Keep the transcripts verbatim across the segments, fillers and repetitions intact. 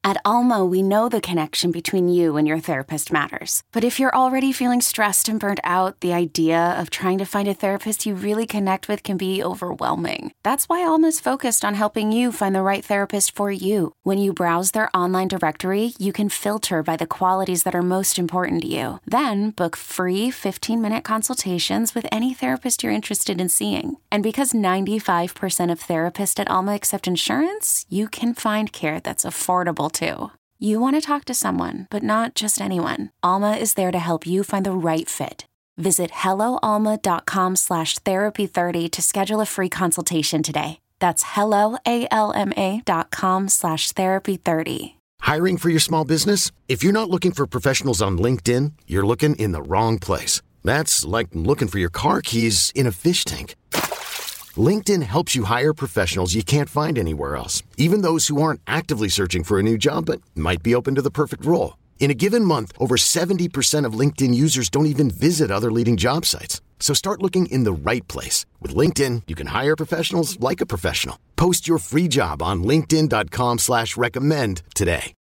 At Alma, we know the connection between you and your therapist matters. But if you're already feeling stressed and burnt out, the idea of trying to find a therapist you really connect with can be overwhelming. That's why Alma's focused on helping you find the right therapist for you. When you browse their online directory, you can filter by the qualities that are most important to you. Then book free fifteen-minute consultations with any therapist you're interested in seeing. And because ninety-five percent of therapists at Alma accept insurance, you can find care that's affordable too. You want to talk to someone, but not just anyone. Alma is there to help you find the right fit. Visit helloalma.com slash therapy30 to schedule a free consultation today. That's helloalma.com slash therapy30. Hiring for your small business? If you're not looking for professionals on LinkedIn, you're looking in the wrong place. That's like looking for your car keys in a fish tank. LinkedIn helps you hire professionals you can't find anywhere else, even those who aren't actively searching for a new job but might be open to the perfect role. In a given month, over seventy percent of LinkedIn users don't even visit other leading job sites. So start looking in the right place. With LinkedIn, you can hire professionals like a professional. Post your free job on linkedin.com slash recommend today.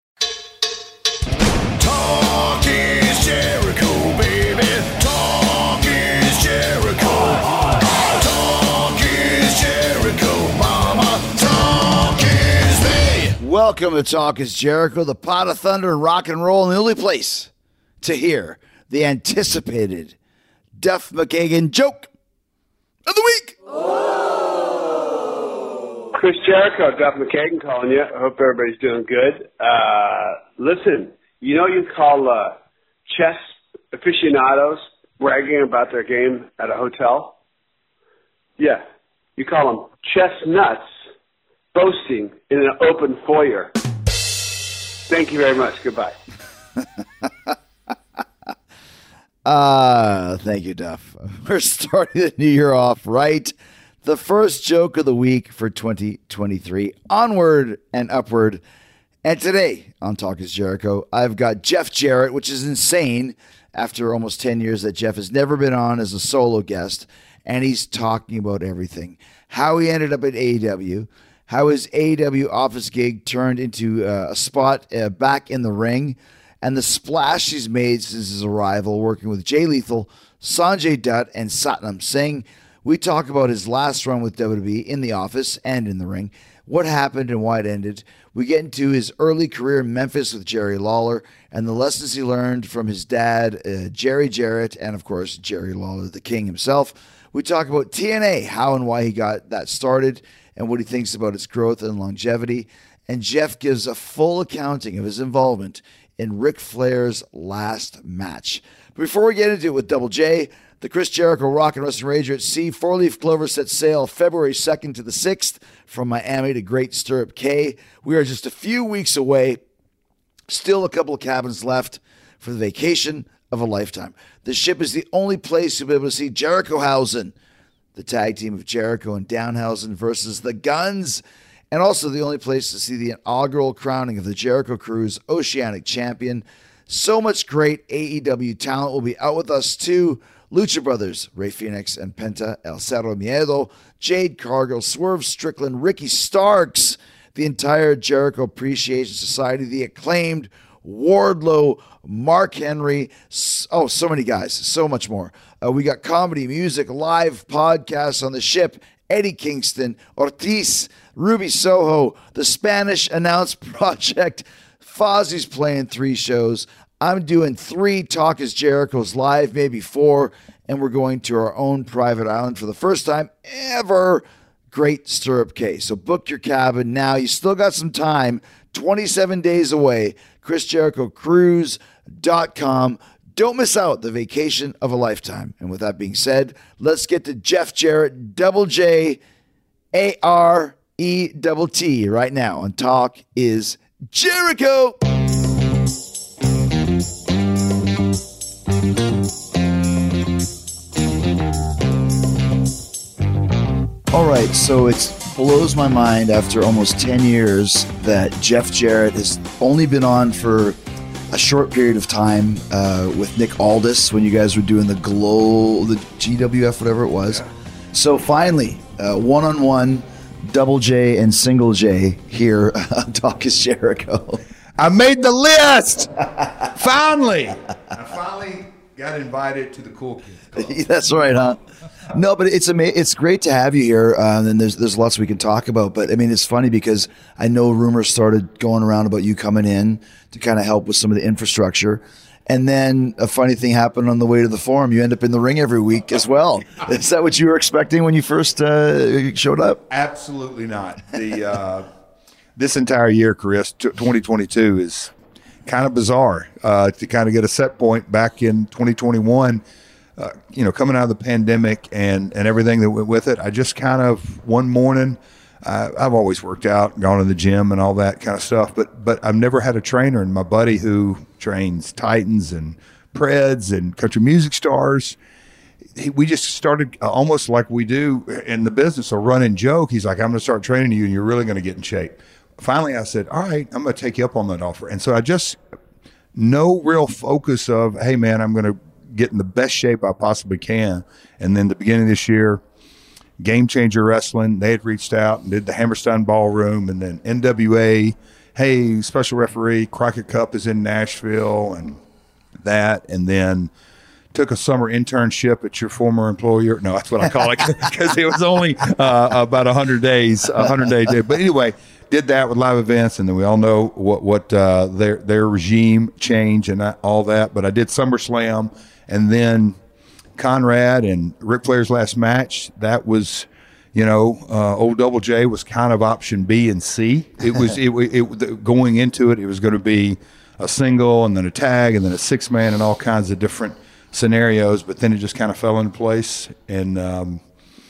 Talk is Jericho, baby. Talk is Jericho. Welcome to Talk is Jericho, the pot of thunder and rock and roll, and the only place to hear the anticipated Duff McKagan joke of the week. Oh. Chris Jericho, Duff McKagan calling you. I hope everybody's doing good. Uh, listen, you know you call uh, chess aficionados bragging about their game at a hotel? Yeah, you call them chestnuts boasting in an open foyer. Thank you very much. Goodbye. uh, thank you, Duff. We're starting the new year off right. The first joke of the week for twenty twenty-three. Onward and upward. And today on Talk is Jericho, I've got Jeff Jarrett, which is insane after almost ten years that Jeff has never been on as a solo guest. And he's talking about everything. How he ended up at A E W. How his A E W office gig turned into uh, a spot uh, back in the ring, and the splash he's made since his arrival working with Jay Lethal, Sanjay Dutt, and Satnam Singh. We talk about his last run with W W E in the office and in the ring, what happened and why it ended. We get into his early career in Memphis with Jerry Lawler and the lessons he learned from his dad, uh, Jerry Jarrett, and of course, Jerry Lawler, the king himself. We talk about T N A, how and why he got that started, and what he thinks about its growth and longevity. And Jeff gives a full accounting of his involvement in Ric Flair's last match. Before we get into it with Double J, the Chris Jericho Rock and Wrestling Rager at Sea four-leaf clover sets sail February second to the sixth from Miami to Great Stirrup Cay. We are just a few weeks away. Still a couple of cabins left for the vacation of a lifetime. The ship is the only place you'll be able to see Jerichohausen, the tag team of Jericho and Danhausen versus the Guns, and also the only place to see the inaugural crowning of the Jericho Crew's Oceanic Champion. So much great A E W talent will be out with us too. Lucha Brothers, Rey Fenix and Penta El Cerro Miedo, Jade Cargill, Swerve Strickland, Ricky Starks, the entire Jericho Appreciation Society, the acclaimed Wardlow, Mark Henry, oh, so many guys, so much more. Uh, we got comedy, music, live podcasts on the ship, Eddie Kingston, Ortiz, Ruby Soho, the Spanish Announce Project, Fozzie's playing three shows. I'm doing three Talk is Jericho's live, maybe four, and we're going to our own private island for the first time ever, Great Stirrup Cay. So book your cabin now. You still got some time, twenty-seven days away, chris jericho cruise dot com. Don't miss out the vacation of a lifetime. And with that being said, let's get to Jeff Jarrett, Double J, A R E T T right now on Talk is Jericho. All right, so it blows my mind after almost ten years that Jeff Jarrett has only been on for a short period of time uh, with Nick Aldis when you guys were doing the Glow, the G W F, whatever it was. Yeah. So finally, uh, one-on-one, Double J and Single J here on Talk is Jericho. I made the list. Finally. I finally got invited to the Cool Kids Club. That's right, huh? No, but it's ama- it's great to have you here, uh, and there's there's lots we can talk about. But I mean, it's funny because I know rumors started going around about you coming in to kind of help with some of the infrastructure, and then a funny thing happened on the way to the forum. You end up in the ring every week as well. Is that what you were expecting when you first uh, showed up? Absolutely not. The uh, this entire year, Chris, twenty twenty-two is kind of bizarre. Uh, to kind of get a set point back in twenty twenty-one. Uh, you know, coming out of the pandemic and, and everything that went with it, I just kind of one morning, uh, I've always worked out, gone to the gym and all that kind of stuff, but but I've never had a trainer. And my buddy who trains Titans and Preds and country music stars, he, we just started uh, almost like we do in the business, a running joke. He's like, I'm going to start training you and you're really going to get in shape. Finally, I said, all right, I'm going to take you up on that offer. And so I just, no real focus of, hey, man, I'm going to get in the best shape I possibly can. And then the beginning of this year, Game Changer Wrestling, they had reached out and did the Hammerstein Ballroom, and then N W A, hey, special referee, Crockett Cup is in Nashville, and that, and then took a summer internship at your former employer. No, that's what I call it, because it was only uh, about one hundred days, one hundred day day. But anyway, did that with live events, and then we all know what, what uh, their, their regime change and all that. But I did SummerSlam. And then Conrad and Ric Flair's last match, that was, you know, uh, old Double J was kind of option B and C. It was it, it, it going into it, it was going to be a single and then a tag and then a six man and all kinds of different scenarios. But then it just kind of fell into place, and um,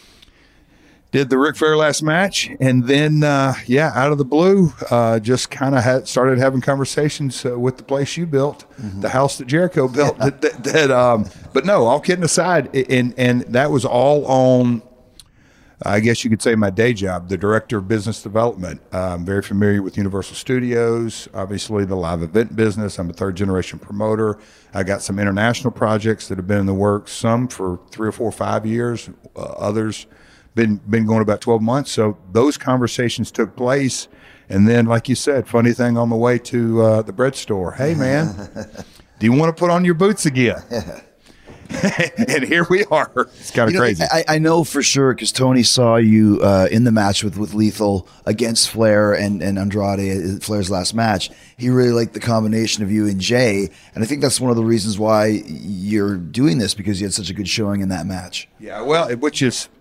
did the Ric Flair last match, and then uh, yeah, out of the blue, uh, just kind of had started having conversations uh, with the place you built, mm-hmm. the house that Jericho built. Yeah. That, that, that um, but no, all kidding aside, and and that was all on, I guess you could say, my day job, the director of business development. Uh, I'm very familiar with Universal Studios, obviously the live event business. I'm a third generation promoter. I got some international projects that have been in the works, some for three or four or five years, uh, others. Been been going about twelve months. So those conversations took place. And then, like you said, funny thing on the way to uh, the bread store. Hey, man, do you want to put on your boots again? And here we are. It's kind of you know, crazy. I, I know for sure because Tony saw you uh, in the match with, with Lethal against Flair and, and Andrade, Flair's last match. He really liked the combination of you and Jay. And I think that's one of the reasons why you're doing this, because you had such a good showing in that match. Yeah, well, which is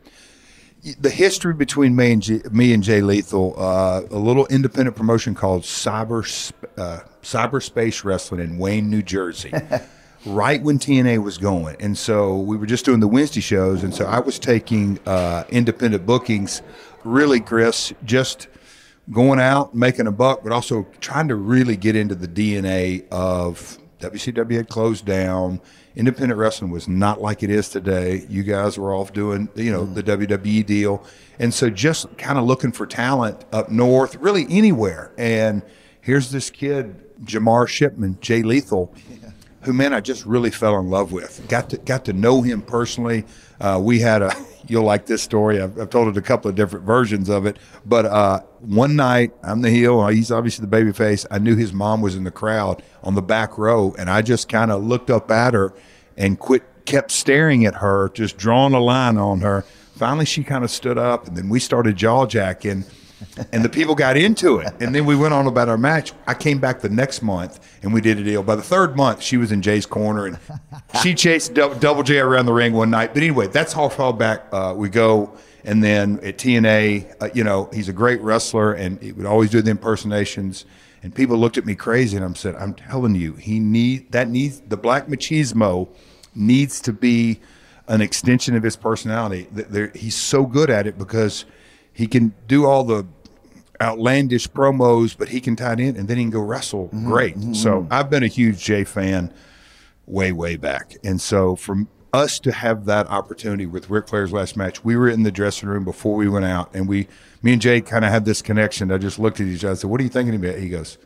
the history between me and G, me and Jay Lethal, uh, a little independent promotion called Cyber uh, Cyberspace Wrestling in Wayne, New Jersey, right when T N A was going. And so we were just doing the Wednesday shows, and so I was taking uh, independent bookings, really, Chris, just going out, making a buck, but also trying to really get into the D N A of W C W had closed down. Independent wrestling was not like it is today. You guys were off doing, you know, the W W E deal. And so just kind of looking for talent up north, really anywhere. And here's this kid, Jamar Shipman, Jay Lethal, who, man, I just really fell in love with. Got to got to know him personally. Uh, we had a, you'll like this story. I've, I've told it a couple of different versions of it. But uh, one night, I'm the heel. He's obviously the baby face. I knew his mom was in the crowd on the back row, and I just kind of looked up at her and quit, kept staring at her, just drawing a line on her. Finally, she kind of stood up, and then we started jaw-jacking, and the people got into it. And then we went on about our match. I came back the next month, and we did a deal. By the third month, she was in Jay's corner, and she chased Double J around the ring one night. But anyway, that's how far back uh, we go. And then at T N A, uh, you know, he's a great wrestler, and he would always do the impersonations. And people looked at me crazy, and I said, I'm telling you, he need that needs the Black Machismo needs to be an extension of his personality. There, he's so good at it because he can do all the outlandish promos, but he can tie it in, and then he can go wrestle mm-hmm. great. Mm-hmm. So I've been a huge Jay fan way, way back. And so for us to have that opportunity with Ric Flair's last match, we were in the dressing room before we went out, and we, me and Jay kind of had this connection. I just looked at each other and said, what are you thinking about? He goes,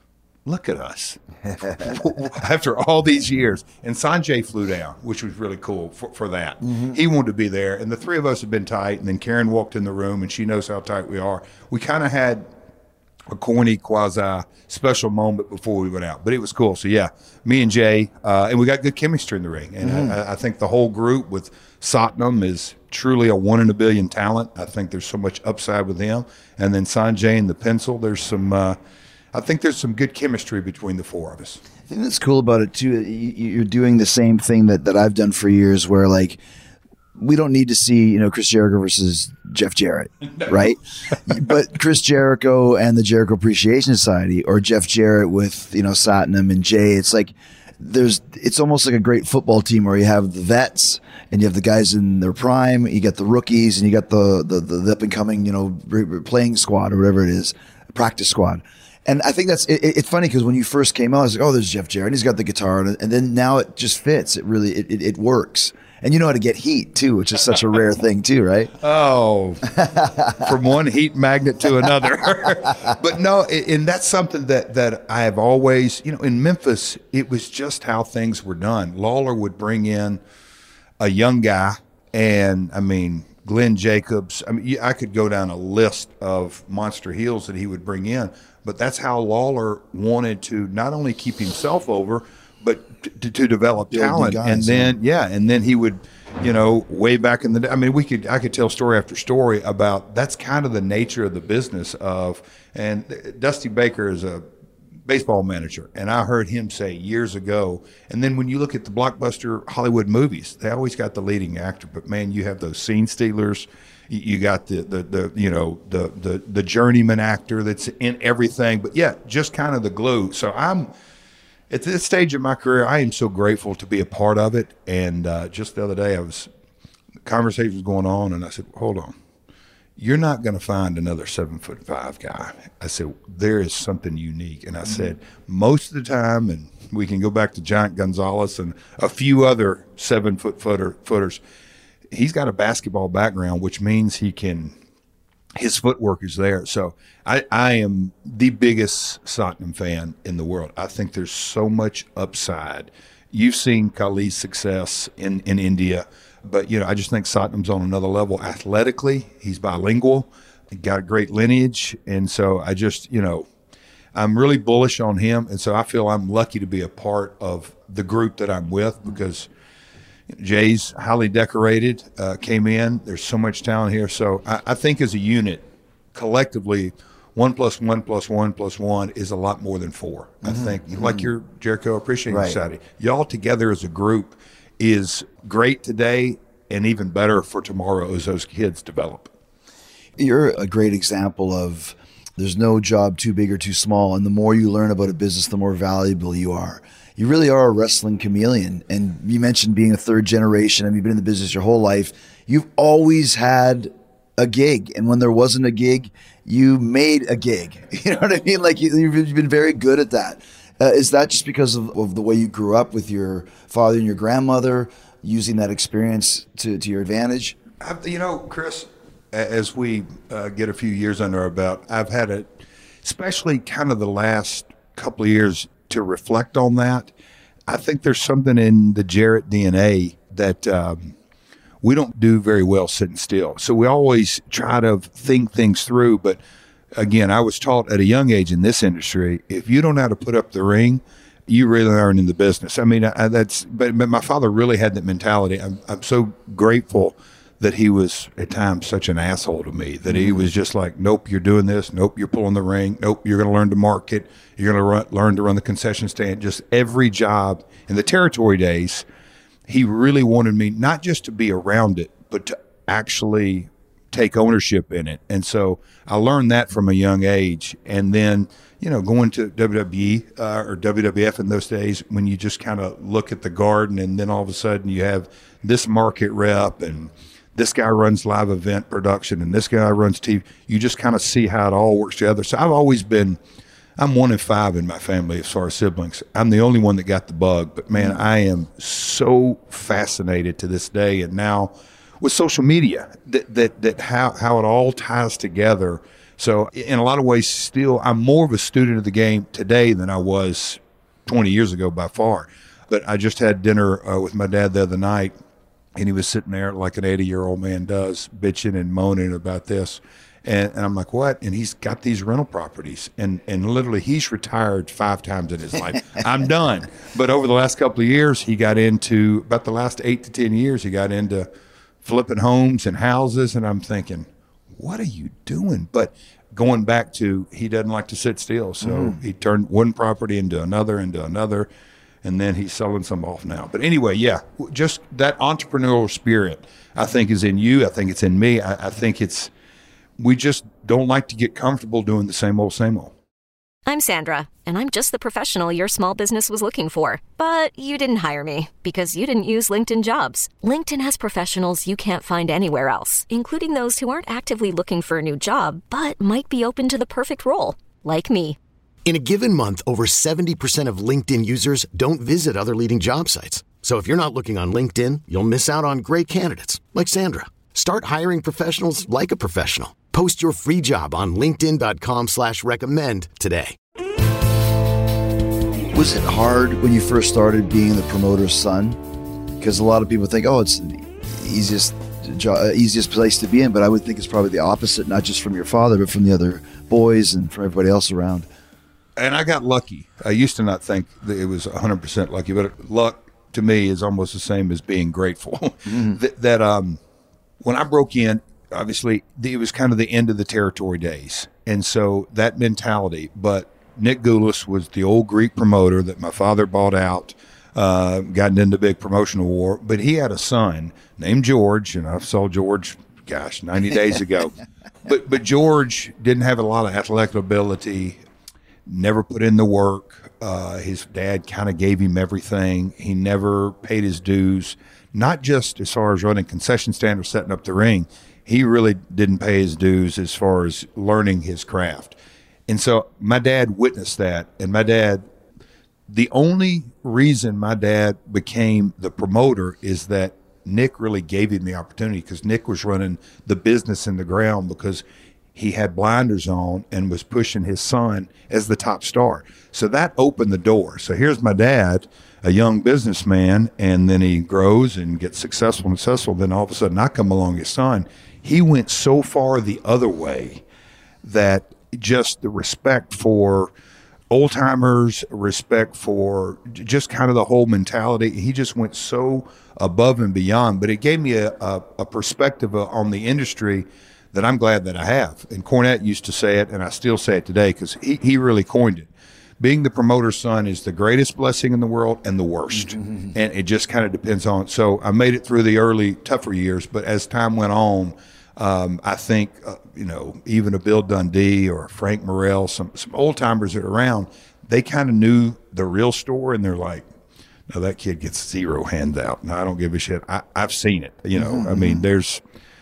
look at us. After all these years. And Sanjay flew down, which was really cool for, for that. Mm-hmm. He wanted to be there. And the three of us have been tight. And then Karen walked in the room, and she knows how tight we are. We kind of had a corny quasi special moment before we went out, but it was cool. So yeah, me and Jay, uh, and we got good chemistry in the ring. And mm-hmm. I, I think the whole group with Satnam is truly a one in a billion talent. I think there's so much upside with him. And then Sanjay and the pencil, there's some, uh, I think there's some good chemistry between the four of us. I think that's cool about it too. You're doing the same thing that, that I've done for years, where like, we don't need to see, you know, Chris Jericho versus Jeff Jarrett, right? But Chris Jericho and the Jericho Appreciation Society, or Jeff Jarrett with, you know, Satnam and Jay, it's like there's, it's almost like a great football team where you have the vets and you have the guys in their prime, you got the rookies, and you got the the, the up and coming, you know, playing squad or whatever it is, practice squad. And I think that's it, it's funny because when you first came out, I was like, oh, there's Jeff Jarrett, and he's got the guitar, and, and then now it just fits. It really it, it, it works. And you know how to get heat, too, which is such a rare thing, too, right? Oh, from one heat magnet to another. But no, and that's something that, that I have always, you know, in Memphis, it was just how things were done. Lawler would bring in a young guy, and, I mean, Glenn Jacobs. I mean, I could go down a list of monster heels that he would bring in, but that's how Lawler wanted to not only keep himself over, but to, to develop talent. Guys, and then, yeah, and then he would, you know, way back in the day, I mean, we could, I could tell story after story about that's kind of the nature of the business of, and Dusty Baker is a baseball manager, and I heard him say years ago, and then when you look at the blockbuster Hollywood movies, they always got the leading actor, but man, you have those scene stealers. You got the, the, the you know, the, the, the journeyman actor that's in everything, but yeah, just kind of the glue. So I'm, at this stage of my career, I am so grateful to be a part of it. And uh, just the other day, I was, the conversation was going on, and I said, hold on. You're not going to find another seven foot five guy. I said, there is something unique. And I mm-hmm. said, most of the time, and we can go back to Giant Gonzalez and a few other seven foot footer, footers, he's got a basketball background, which means he can, his footwork is there. So I, I am the biggest Satnam fan in the world. I think there's so much upside. You've seen Kali's success in, in India, but, you know, I just think Satnam's on another level athletically. He's bilingual, he got a great lineage. And so I just, you know, I'm really bullish on him. And so I feel I'm lucky to be a part of the group that I'm with, because Jay's highly decorated, uh, came in. There's so much talent here. So I, I think as a unit, collectively, one plus one plus one plus one is a lot more than four. Mm-hmm. I think, mm-hmm. like your Jericho Appreciation right. Society, y'all together as a group is great today and even better for tomorrow as those kids develop. You're a great example of there's no job too big or too small. And the more you learn about a business, the more valuable you are. You really are a wrestling chameleon. And you mentioned being a third generation. I mean, you've been in the business your whole life. You've always had a gig. And when there wasn't a gig, you made a gig. You know what I mean? Like you, you've been very good at that. Uh, is that just because of, of the way you grew up with your father and your grandmother, using that experience to, to your advantage? I've, you know, Chris, as we uh, get a few years under our belt, I've had a, especially kind of the last couple of years, to reflect on that. I think there's something in the Jarrett D N A that um, we don't do very well sitting still. So we always try to think things through. But again, I was taught at a young age in this industry, if you don't know how to put up the ring, you really aren't in the business. I mean, I, that's, but, but my father really had that mentality. I'm, I'm so grateful that he was at times such an asshole to me, that he was just like, nope, you're doing this. Nope, you're pulling the ring. Nope, you're going to learn to market. You're going to learn to run the concession stand. Just every job. In the territory days, he really wanted me not just to be around it, but to actually take ownership in it. And so I learned that from a young age. And then, you know, going to W W E uh, or W W F in those days, when you just kind of look at the garden, and then all of a sudden you have this market rep, and this guy runs live event production, and this guy runs T V. You just kind of see how it all works together. So I've always been, I'm one in five in my family as far as siblings. I'm the only one that got the bug. But, man, I am so fascinated to this day. And now with social media, that that, that how, how it all ties together. So in a lot of ways, still, I'm more of a student of the game today than I was twenty years ago by far. But I just had dinner uh, with my dad the other night, and he was sitting there like an eighty-year-old man does, bitching and moaning about this. And, and I'm like, what? And he's got these rental properties. And, and literally, he's retired five times in his life. I'm done. But over the last couple of years, he got into, about the last eight to ten years, he got into flipping homes and houses. And I'm thinking, what are you doing? But going back to, he doesn't like to sit still. So mm. he turned one property into another, into another. And then he's selling some off now. But anyway, yeah, just that entrepreneurial spirit, I think, is in you. I think it's in me. I, I think it's, we just don't like to get comfortable doing the same old, same old. I'm Sandra, and I'm just the professional your small business was looking for. But you didn't hire me because you didn't use LinkedIn Jobs. LinkedIn has professionals you can't find anywhere else, including those who aren't actively looking for a new job, but might be open to the perfect role, like me. In a given month, over seventy percent of LinkedIn users don't visit other leading job sites. So if you're not looking on LinkedIn, you'll miss out on great candidates like Sandra. Start hiring professionals like a professional. Post your free job on linkedin.com slash recommend today. Was it hard when you first started being the promoter's son? Because a lot of people think, oh, it's the easiest, jo- easiest place to be in. But I would think it's probably the opposite, not just from your father, but from the other boys and from everybody else around. And I got lucky. I used to not think that it was one hundred percent lucky, but luck to me is almost the same as being grateful. Mm-hmm. that, that um, when I broke in, obviously, it was kind of the end of the territory days. And so that mentality, but Nick Goulas was the old Greek promoter that my father bought out, uh, gotten into big promotional war. But he had a son named George, and I saw George, gosh, ninety days ago. But but George didn't have a lot of athletic ability, never put in the work. Uh, his dad kind of gave him everything. He never paid his dues, not just as far as running concession stand or setting up the ring. He really didn't pay his dues as far as learning his craft. And so my dad witnessed that. And my dad, the only reason my dad became the promoter is that Nick really gave him the opportunity, because Nick was running the business in the ground because he had blinders on and was pushing his son as the top star. So that opened the door. So here's my dad, a young businessman, and then he grows and gets successful and successful. Then all of a sudden I come along, his son. He went so far the other way that just the respect for old timers, respect for just kind of the whole mentality, he just went so above and beyond. But it gave me a, a, a perspective on the industry that I'm glad that I have. And Cornette used to say it, and I still say it today, because he, he really coined it. Being the promoter's son is the greatest blessing in the world and the worst. Mm-hmm. And it just kind of depends on. So I made it through the early, tougher years, but as time went on, um, I think, uh, you know, even a Bill Dundee or Frank Morrell, some, some old timers that are around, they kind of knew the real story, and they're like, no, that kid gets zero handout. No, I don't give a shit. I, I've seen it. You know, mm-hmm. I mean, there's,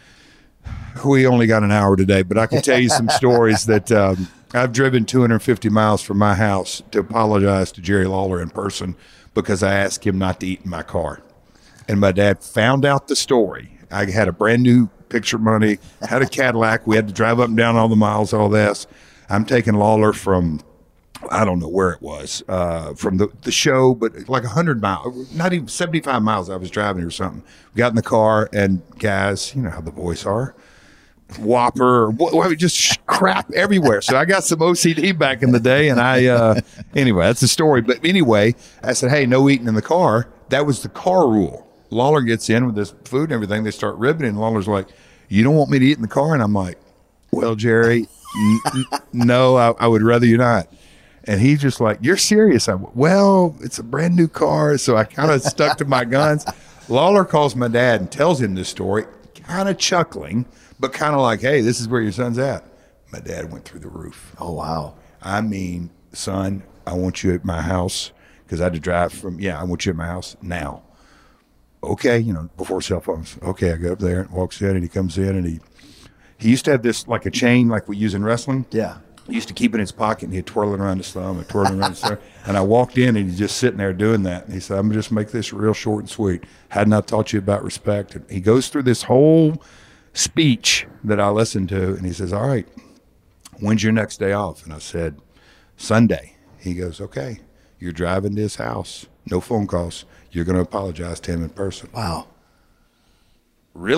we only got an hour today, but I can tell you some stories that um, I've driven two hundred fifty miles from my house to apologize to Jerry Lawler in person because I asked him not to eat in my car. And my dad found out the story. I had a brand new picture money, had a Cadillac. We had to drive up and down all the miles, all this. I'm taking Lawler from, I don't know where it was, uh, from the, the show, but like one hundred miles, not even seventy-five miles I was driving or something. We got in the car, and guys, you know how the boys are. Whopper, or just crap everywhere. So I got some O C D back in the day, and I, uh, anyway, that's the story. But anyway, I said, hey, no eating in the car. That was the car rule. Lawler gets in with this food and everything. They start ribbing, and Lawler's like, you don't want me to eat in the car? And I'm like, well, Jerry, n- n- no, I, I would rather you not. And he's just like, you're serious? I'm, well, it's a brand new car. So I kind of stuck to my guns. Lawler calls my dad and tells him this story, kind of chuckling, but kind of like, hey, this is where your son's at. My dad went through the roof. Oh, wow. I mean, son, I want you at my house, because I had to drive from, yeah, I want you at my house now. Okay, you know, before cell phones. Okay, I go up there and walks in, and he comes in, and he, he used to have this, like a chain like we use in wrestling. Yeah. He used to keep it in his pocket, and he'd twirl it around his thumb and twirl it around his thumb. And I walked in, and he's just sitting there doing that. And he said, I'm going to just make this real short and sweet. Hadn't I taught you about respect? And he goes through this whole speech that I listened to, and he says, all right, when's your next day off? And I said, Sunday. He goes, okay, you're driving to his house, no phone calls. You're going to apologize to him in person. Wow. Really?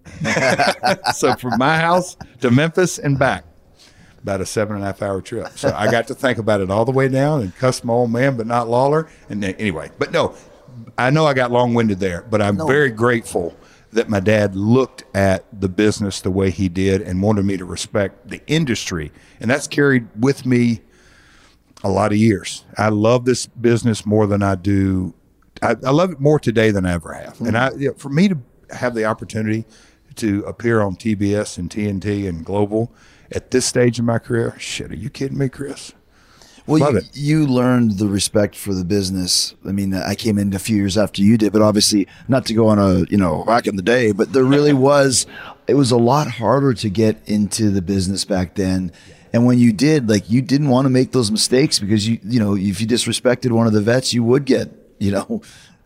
So from my house to Memphis and back, about a seven and a half hour trip. So I got to think about it all the way down and cuss my old man, but not Lawler. And then, anyway, but no, I know I got long-winded there, but I'm No. very grateful that my dad looked at the business the way he did and wanted me to respect the industry. And that's carried with me a lot of years. I love this business more than I do. I, I love it more today than I ever have. Mm-hmm. And I, you know, for me to have the opportunity to appear on T B S and T N T and Global at this stage of my career, shit, are you kidding me, Chris? Well, Love you, it. you learned the respect for the business. I mean, I came in a few years after you did, but obviously not to go on a, you know, back in the day, but there really was, it was a lot harder to get into the business back then. And when you did, like, you didn't want to make those mistakes because you, you know, if you disrespected one of the vets, you would get, you know,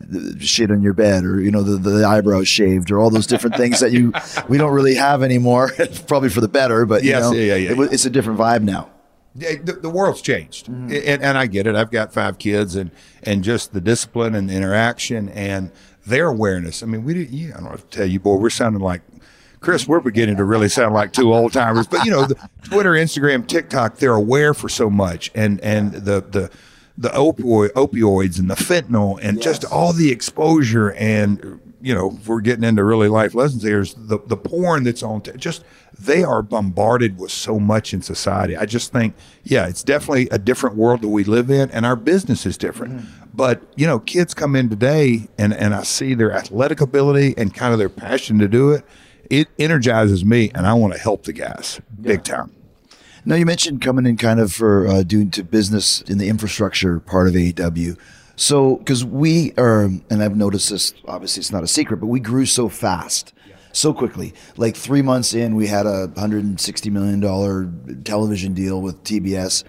shit on your bed, or, you know, the, the eyebrows shaved, or all those different things that you, we don't really have anymore, probably for the better, but Yes, you know, yeah, yeah, yeah. it, it's a different vibe now. Yeah, the, the world's changed, mm-hmm. and, and I get it. I've got five kids, and and just the discipline and interaction and their awareness. I mean, we didn't. Yeah, I don't have to tell you, boy, we're sounding like Chris. We're beginning to really sound like two old timers. But you know, the Twitter, Instagram, TikTok, they're aware for so much, and and the the the opioid, opioids and the fentanyl, and yes. just all the exposure, and you know, if we're getting into really life lessons here, is the the porn that's on. T- just they are bombarded with so much in society. I just think, yeah, it's definitely a different world that we live in, and our business is different. Mm-hmm. But, you know, kids come in today, and, and I see their athletic ability and kind of their passion to do it. It energizes me, and I want to help the guys big yeah. time. Now, you mentioned coming in kind of for uh, doing to business in the infrastructure part of A E W. So, because we are, and I've noticed this, obviously it's not a secret, but we grew so fast. So quickly, like three months in, we had a one hundred sixty million dollars television deal with T B S.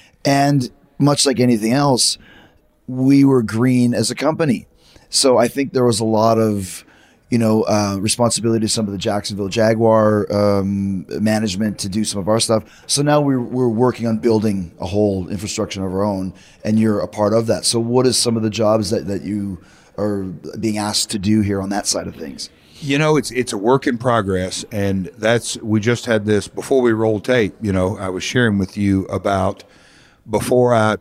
And much like anything else, we were green as a company. So I think there was a lot of, you know, uh, responsibility to some of the Jacksonville Jaguar um, management to do some of our stuff. So now we're, we're working on building a whole infrastructure of our own, and you're a part of that. So what is some of the jobs that, that you are being asked to do here on that side of things? You know, it's it's a work in progress, and that's, we just had this before we rolled tape. You know, I was sharing with you about before I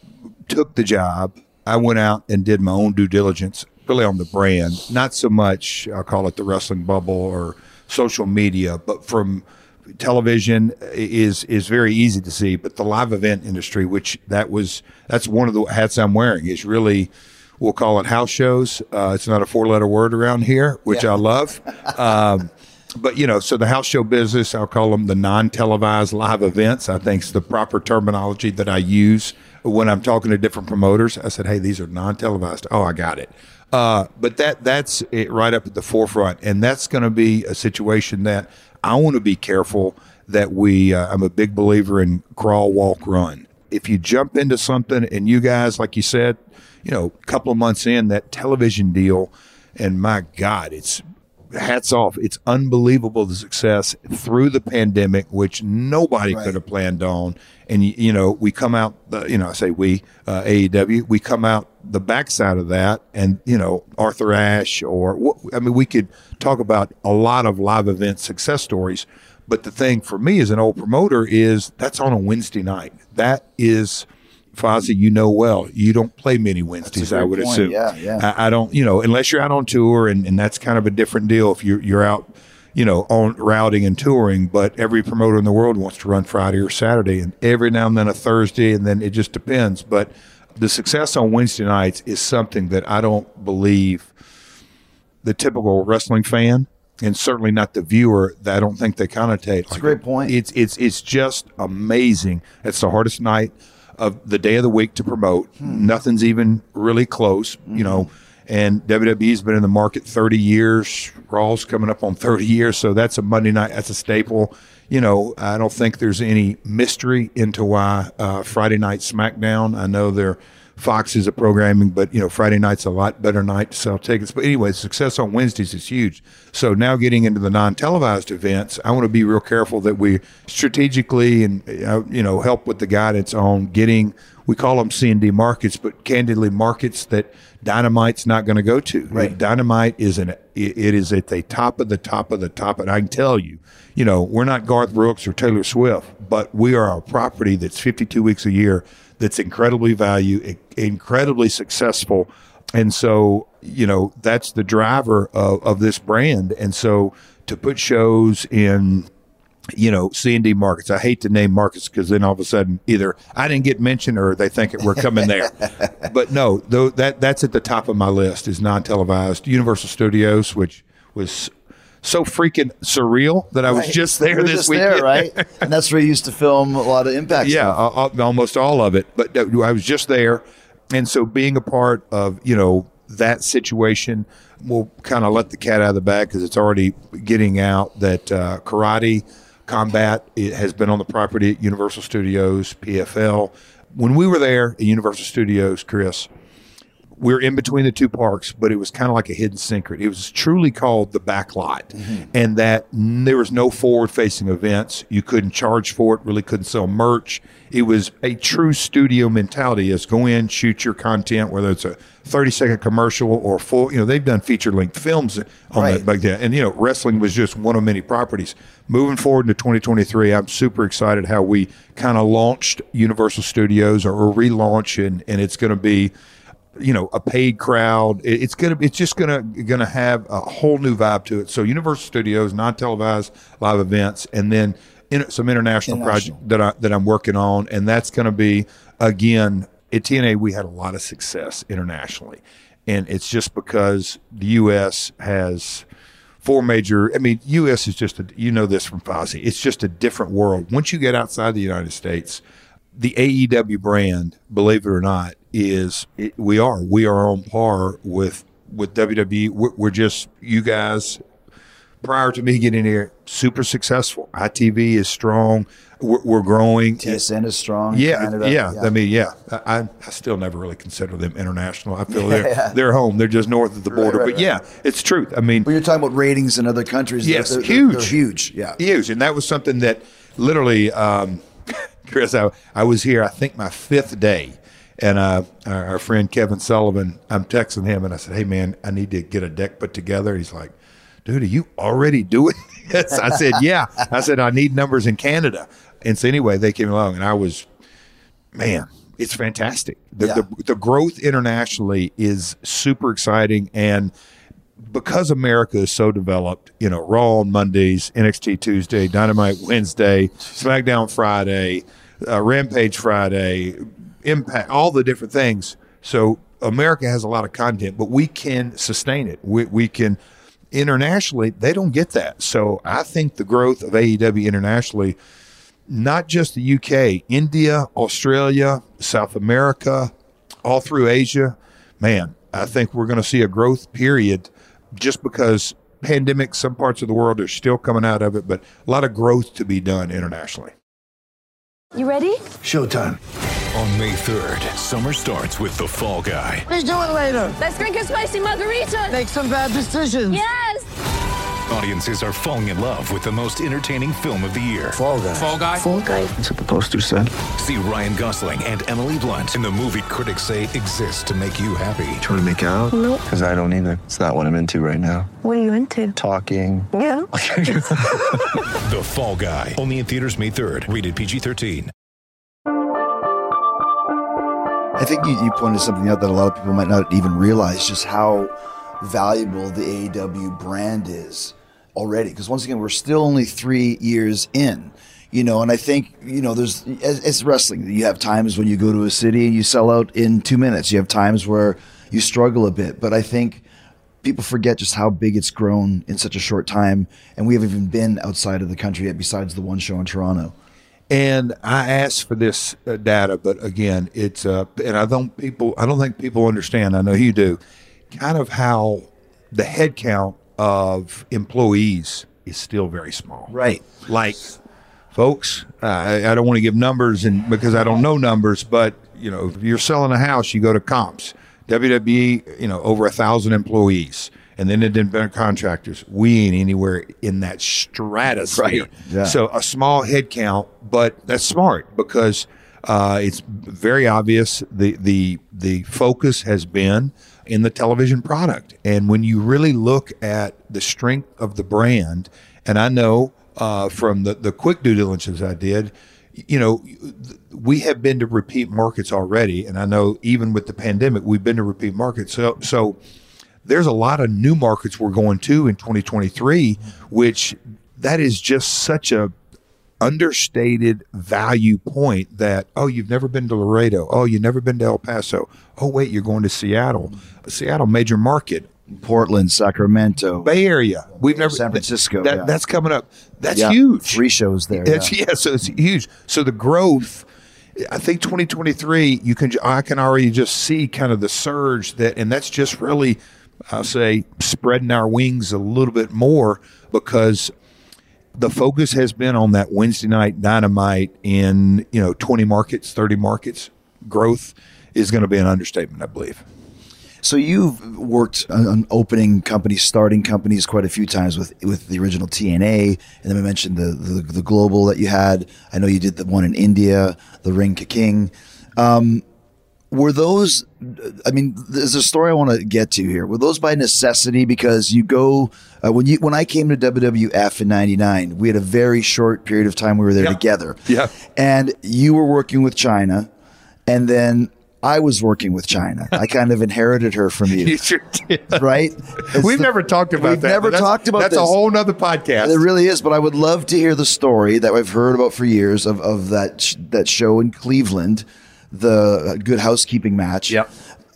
took the job, I went out and did my own due diligence, really on the brand, not so much, I'll call it the wrestling bubble or social media, but from television is is very easy to see, but the live event industry, which that was, that's one of the hats I'm wearing, is really, we'll call it house shows. Uh, it's not a four-letter word around here, which yeah. I love. Um, but, you know, so the house show business, I'll call them the non-televised live events, I think is the proper terminology that I use when I'm talking to different promoters. I said, hey, these are non-televised. Oh, I got it. Uh, but that that's it right up at the forefront. And that's going to be a situation that I want to be careful that we, uh, I'm a big believer in crawl, walk, run. If you jump into something and you guys, like you said, you know, a couple of months in, that television deal, and my God, it's hats off. It's unbelievable the success through the pandemic, which nobody right. could have planned on. And, you know, we come out, the, you know, I say we, uh, A E W, we come out the backside of that, and, you know, Arthur Ashe, or, I mean, we could talk about a lot of live event success stories. But the thing for me as an old promoter is that's on a Wednesday night. That is, Fozzie, you know well, you don't play many Wednesdays, I would point. assume. Yeah, yeah. I, I don't, you know, unless you're out on tour, and, and that's kind of a different deal if you're you're out, you know, on routing and touring. But every promoter in the world wants to run Friday or Saturday, and every now and then a Thursday, and then it just depends. But the success on Wednesday nights is something that I don't believe the typical wrestling fan, and certainly not the viewer, that I don't think they connotate. That's like, a great point. It's it's it's just amazing. It's the hardest night of the day of the week to promote. Hmm. Nothing's even really close, mm-hmm. you know, and W W E's been in the market thirty years. Raw's coming up on thirty years. So that's a Monday night. That's a staple. You know, I don't think there's any mystery into why uh, Friday night SmackDown. I know they're Fox is a programming, but, you know, Friday night's a lot better night to sell tickets. But anyway, success on Wednesdays is huge. So now getting into the non-televised events, I want to be real careful that we strategically and, you know, help with the guidance on getting, we call them C and D markets, but candidly markets that Dynamite's not going to go to. Right. Dynamite is an it, it is at the top of the top of the top. And I can tell you, you know, we're not Garth Brooks or Taylor Swift, but we are a property that's fifty-two weeks a year, that's incredibly valued, incredibly successful. And so, you know, that's the driver of, of this brand. And so to put shows in, you know, C and D markets, I hate to name markets because then all of a sudden either I didn't get mentioned or they think we're coming there. But no, though that that's at the top of my list is non-televised. Universal Studios, which was so freaking surreal that I was Right. just there You were this just weekend. there, right? And that's where you used to film a lot of Impact Yeah, stuff. uh, almost all of it. But uh, I was just there. And so being a part of, you know, that situation, we'll kind of let the cat out of the bag because it's already getting out that uh, karate combat it has been on the property at Universal Studios, P F L. When we were there at Universal Studios, Chris, we were in between the two parks, but it was kind of like a hidden secret. It was truly called the back lot, mm-hmm. and that n- there was no forward-facing events. You couldn't charge for it, really couldn't sell merch. It was a true studio mentality. Is go in, shoot your content, whether it's a thirty-second commercial or full. You know, they've done feature-length films on Right. that back then. And, you know, wrestling was just one of many properties. Moving forward into twenty twenty-three, I'm super excited how we kind of launched Universal Studios or, or relaunch, and, and it's going to be, you know, a paid crowd. It- It's gonna, it's just gonna, gonna have a whole new vibe to it. So Universal Studios, non-televised live events, and then in, some international, International. project that I that I'm working on, and that's gonna be again at T N A. We had a lot of success internationally, and it's just because the U S has four major. I mean, U S is just a, you know this from Fozzie. It's just a different world. Once you get outside the United States, the A E W brand, believe it or not, is it, we are we are on par with with W W E. We're, we're just you guys. Prior to me getting here, super successful. I T V is strong. We're, we're growing. T S N is strong. in Yeah, Canada. yeah, I mean, yeah. I, I still never really consider them international. I feel they're Yeah. they're home. They're just north of the border. right, but yeah, it's truth. I mean, But you're talking about ratings in other countries. Yes, they're, they're, huge. They're huge. Yeah. huge. And that was something that literally, um, Chris, I, I was here, I think my fifth day. And uh, our, our friend Kevin Sullivan, I'm texting him and I said, hey, man, I need to get a deck put together. He's like, dude, are you already doing this? I said, yeah. I said, I need numbers in Canada. And so anyway, they came along and I was, man, it's fantastic. The, Yeah. the, the growth internationally is super exciting. And because America is so developed, you know, Raw on Mondays, N X T Tuesday, Dynamite Wednesday, SmackDown Friday, uh, Rampage Friday, Impact, all the different things. So America has a lot of content, but we can sustain it. We, we can internationally, they don't get that. So I think the growth of A E W internationally, not just the U K, India, Australia, South America, all through Asia, man, I think we're going to see a growth period just because pandemic, some parts of the world are still coming out of it, but a lot of growth to be done internationally. You ready? Showtime. On May third, summer starts with The Fall Guy. What are you doing later? Let's drink a spicy margarita. Make some bad decisions. Yes. Audiences are falling in love with the most entertaining film of the year. Fall guy. Fall Guy. Fall guy. That's what the poster said. See Ryan Gosling and Emily Blunt in the movie critics say exists to make you happy. Trying to make it out? Nope. Because I don't either. It's not what I'm into right now. What are you into? Talking. Yeah. The Fall Guy. Only in theaters May third. Rated P G thirteen. I think you, you pointed something out that a lot of people might not even realize just how valuable the A E W brand is already. Because once again, we're still only three years in, you know, and I think, you know, there's, it's wrestling. You have times when you go to a city and you sell out in two minutes. You have times where you struggle a bit. But I think people forget just how big it's grown in such a short time. And we haven't even been outside of the country yet besides the one show in Toronto. And I asked for this uh, data, but again, it's uh, and I don't people I don't think people understand. I know you do, kind of how the head count of employees is still very small. Right. Like, folks, uh, I, I don't want to give numbers, and because I don't know numbers, but you know, if you're selling a house, you go to comps. W W E, you know, over a thousand employees. And then independent contractors, we ain't anywhere in that stratosphere. Right. Yeah. So a small head count, but that's smart because Uh, it's very obvious the the the focus has been in the television product. And when you really look at the strength of the brand, and I know uh, from the, the quick due diligence I did, you know, we have been to repeat markets already. And I know even with the pandemic, we've been to repeat markets. So, so there's a lot of new markets we're going to in twenty twenty-three, which that is just such a understated value point that, oh, you've never been to Laredo. Oh, you've never been to El Paso. Oh, wait, you're going to Seattle. Seattle, major market. Portland, Sacramento, Bay Area. We've never San Francisco. That, yeah. That's coming up. That's yeah. huge. Three shows there. That's, yeah. yeah, so it's huge. So the growth, I think twenty twenty-three, you can I can already just see kind of the surge that, and that's just really, I'll say, spreading our wings a little bit more, because the focus has been on that Wednesday night dynamite in, you know, twenty markets, thirty markets. Growth is going to be an understatement, I believe. So you've worked on opening companies, starting companies quite a few times with with the original T N A, and then we mentioned the the, the global that you had. I know you did the one in India, the Ring Ka King. Um, were those? I mean, there's a story I want to get to here. Were those by necessity? Because you go uh, when you when I came to W W F in ninety-nine, we had a very short period of time we were there yeah. together. Yeah, and you were working with China, and then I was working with China. I kind of inherited her from you. You sure did. Right? It's we've the, never talked about we've that. We've never that's, talked about that's this. That's a whole nother podcast. It really is, but I would love to hear the story that I've heard about for years of, of that sh- that show in Cleveland, the Good Housekeeping match. Yep.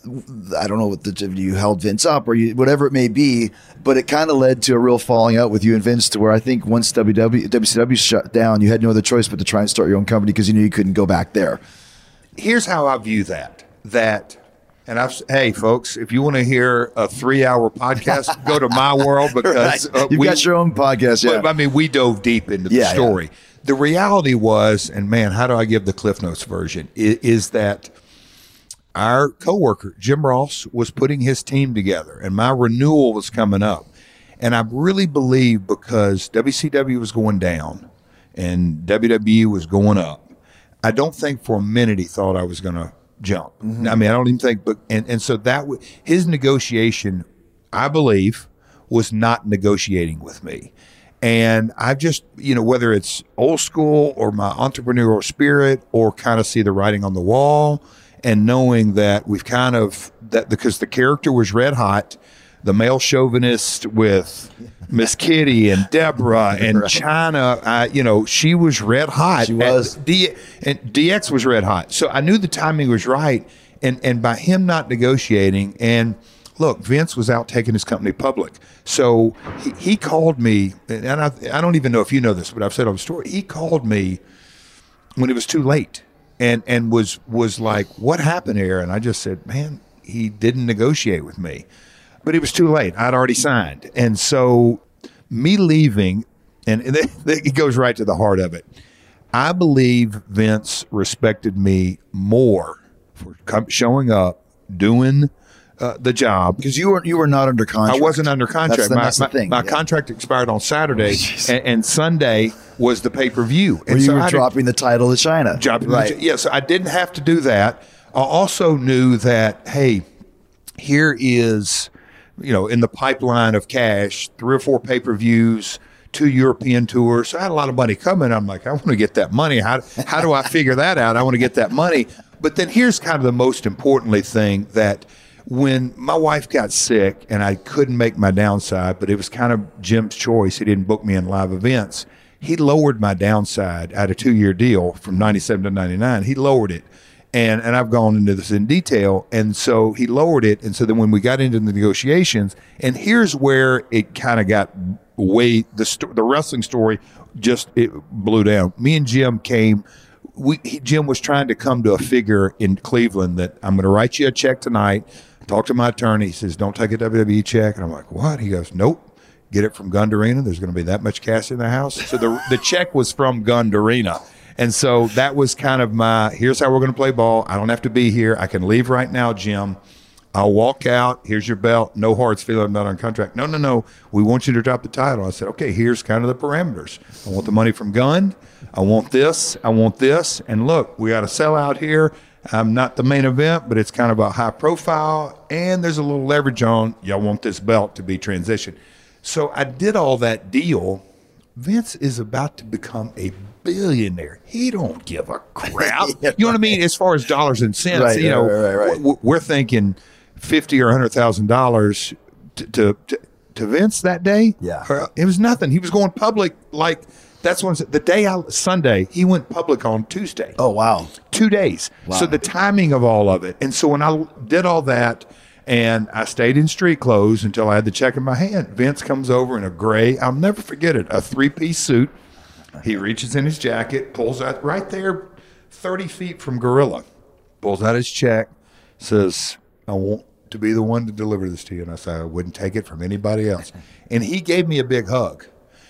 I don't know what the you held Vince up or you, whatever it may be, but it kind of led to a real falling out with you and Vince, to where I think once W W, W C W shut down, you had no other choice but to try and start your own company because you knew you couldn't go back there. Here's how I view that. That, and I've, hey, folks, if you want to hear a three-hour podcast, go to My World, because right. uh, You've we, got your own podcast, yeah. But, I mean, we dove deep into the yeah, story. Yeah. The reality was, and man, how do I give the Cliff Notes version, is, is that our coworker, Jim Ross, was putting his team together, and my renewal was coming up. And I really believe, because W C W was going down and W W E was going up, I don't think for a minute he thought I was going to jump. Mm-hmm. I mean, I don't even think, but, and, and so that w- his negotiation, I believe, was not negotiating with me. And I just, you know, whether it's old school or my entrepreneurial spirit, or kind of see the writing on the wall, and knowing that we've kind of, that because the character was red hot, the male chauvinist with Miss Kitty and Deborah and right. China, I, you know, she was red hot. She was. D, and D X was red hot. So I knew the timing was right. And, and by him not negotiating, and look, Vince was out taking his company public. So he, he called me, and I, I don't even know if you know this, but I've said on the story, he called me when it was too late, and, and was, was like, what happened here? And I just said, man, he didn't negotiate with me. But it was too late. I'd already signed. And so me leaving, and it goes right to the heart of it. I believe Vince respected me more for showing up, doing uh, the job. Because you were you were not under contract. I wasn't under contract. That's the, my that's the my, thing. my yeah. contract expired on Saturday, and, and Sunday was the pay-per-view. Where and you so were I dropping the title to China. Dropping right. The, yeah, so I didn't have to do that. I also knew that, hey, here is, you know, in the pipeline of cash, three or four pay-per-views, two European tours. So I had a lot of money coming. I'm like, I want to get that money. How, how do I figure that out? I want to get that money. But then here's kind of the most importantly thing, that when my wife got sick and I couldn't make my downside, but it was kind of Jim's choice. He didn't book me in live events. He lowered my downside at a two-year deal from ninety-seven to ninety-nine. He lowered it. And and I've gone into this in detail. And so he lowered it. And so then when we got into the negotiations, and here's where it kind of got way, the sto- the wrestling story just, it blew down. Me and Jim came, we he, Jim was trying to come to a figure in Cleveland that I'm going to write you a check tonight. Talk to my attorney. He says, don't take a W W E check. And I'm like, what? He goes, nope. Get it from Gundarina. There's going to be that much cash in the house. So the the check was from Gundarina. And so that was kind of my, here's how we're going to play ball. I don't have to be here. I can leave right now, Jim. I'll walk out. Here's your belt. No hard feeling. I'm not on contract. No, no, no. We want you to drop the title. I said, okay, here's kind of the parameters. I want the money from Gunn. I want this. I want this. And look, we got a sellout here. I'm not the main event, but it's kind of a high profile. And there's a little leverage on, y'all want this belt to be transitioned. So I did all that deal. Vince is about to become a billionaire. He don't give a crap. You know what I mean? As far as dollars and cents, right, you know, right, right, right. we're thinking fifty or a hundred thousand dollars to, to to Vince that day. Yeah, it was nothing. He was going public like that's when the day I, Sunday he went public on Tuesday. Oh wow, two days. Wow. So the timing of all of it, and so when I did all that. And I stayed in street clothes until I had the check in my hand. Vince comes over in a gray, I'll never forget it, a three-piece suit. He reaches in his jacket, pulls out right there, thirty feet from Gorilla, pulls out his check, says, I want to be the one to deliver this to you. And I said, I wouldn't take it from anybody else. And he gave me a big hug.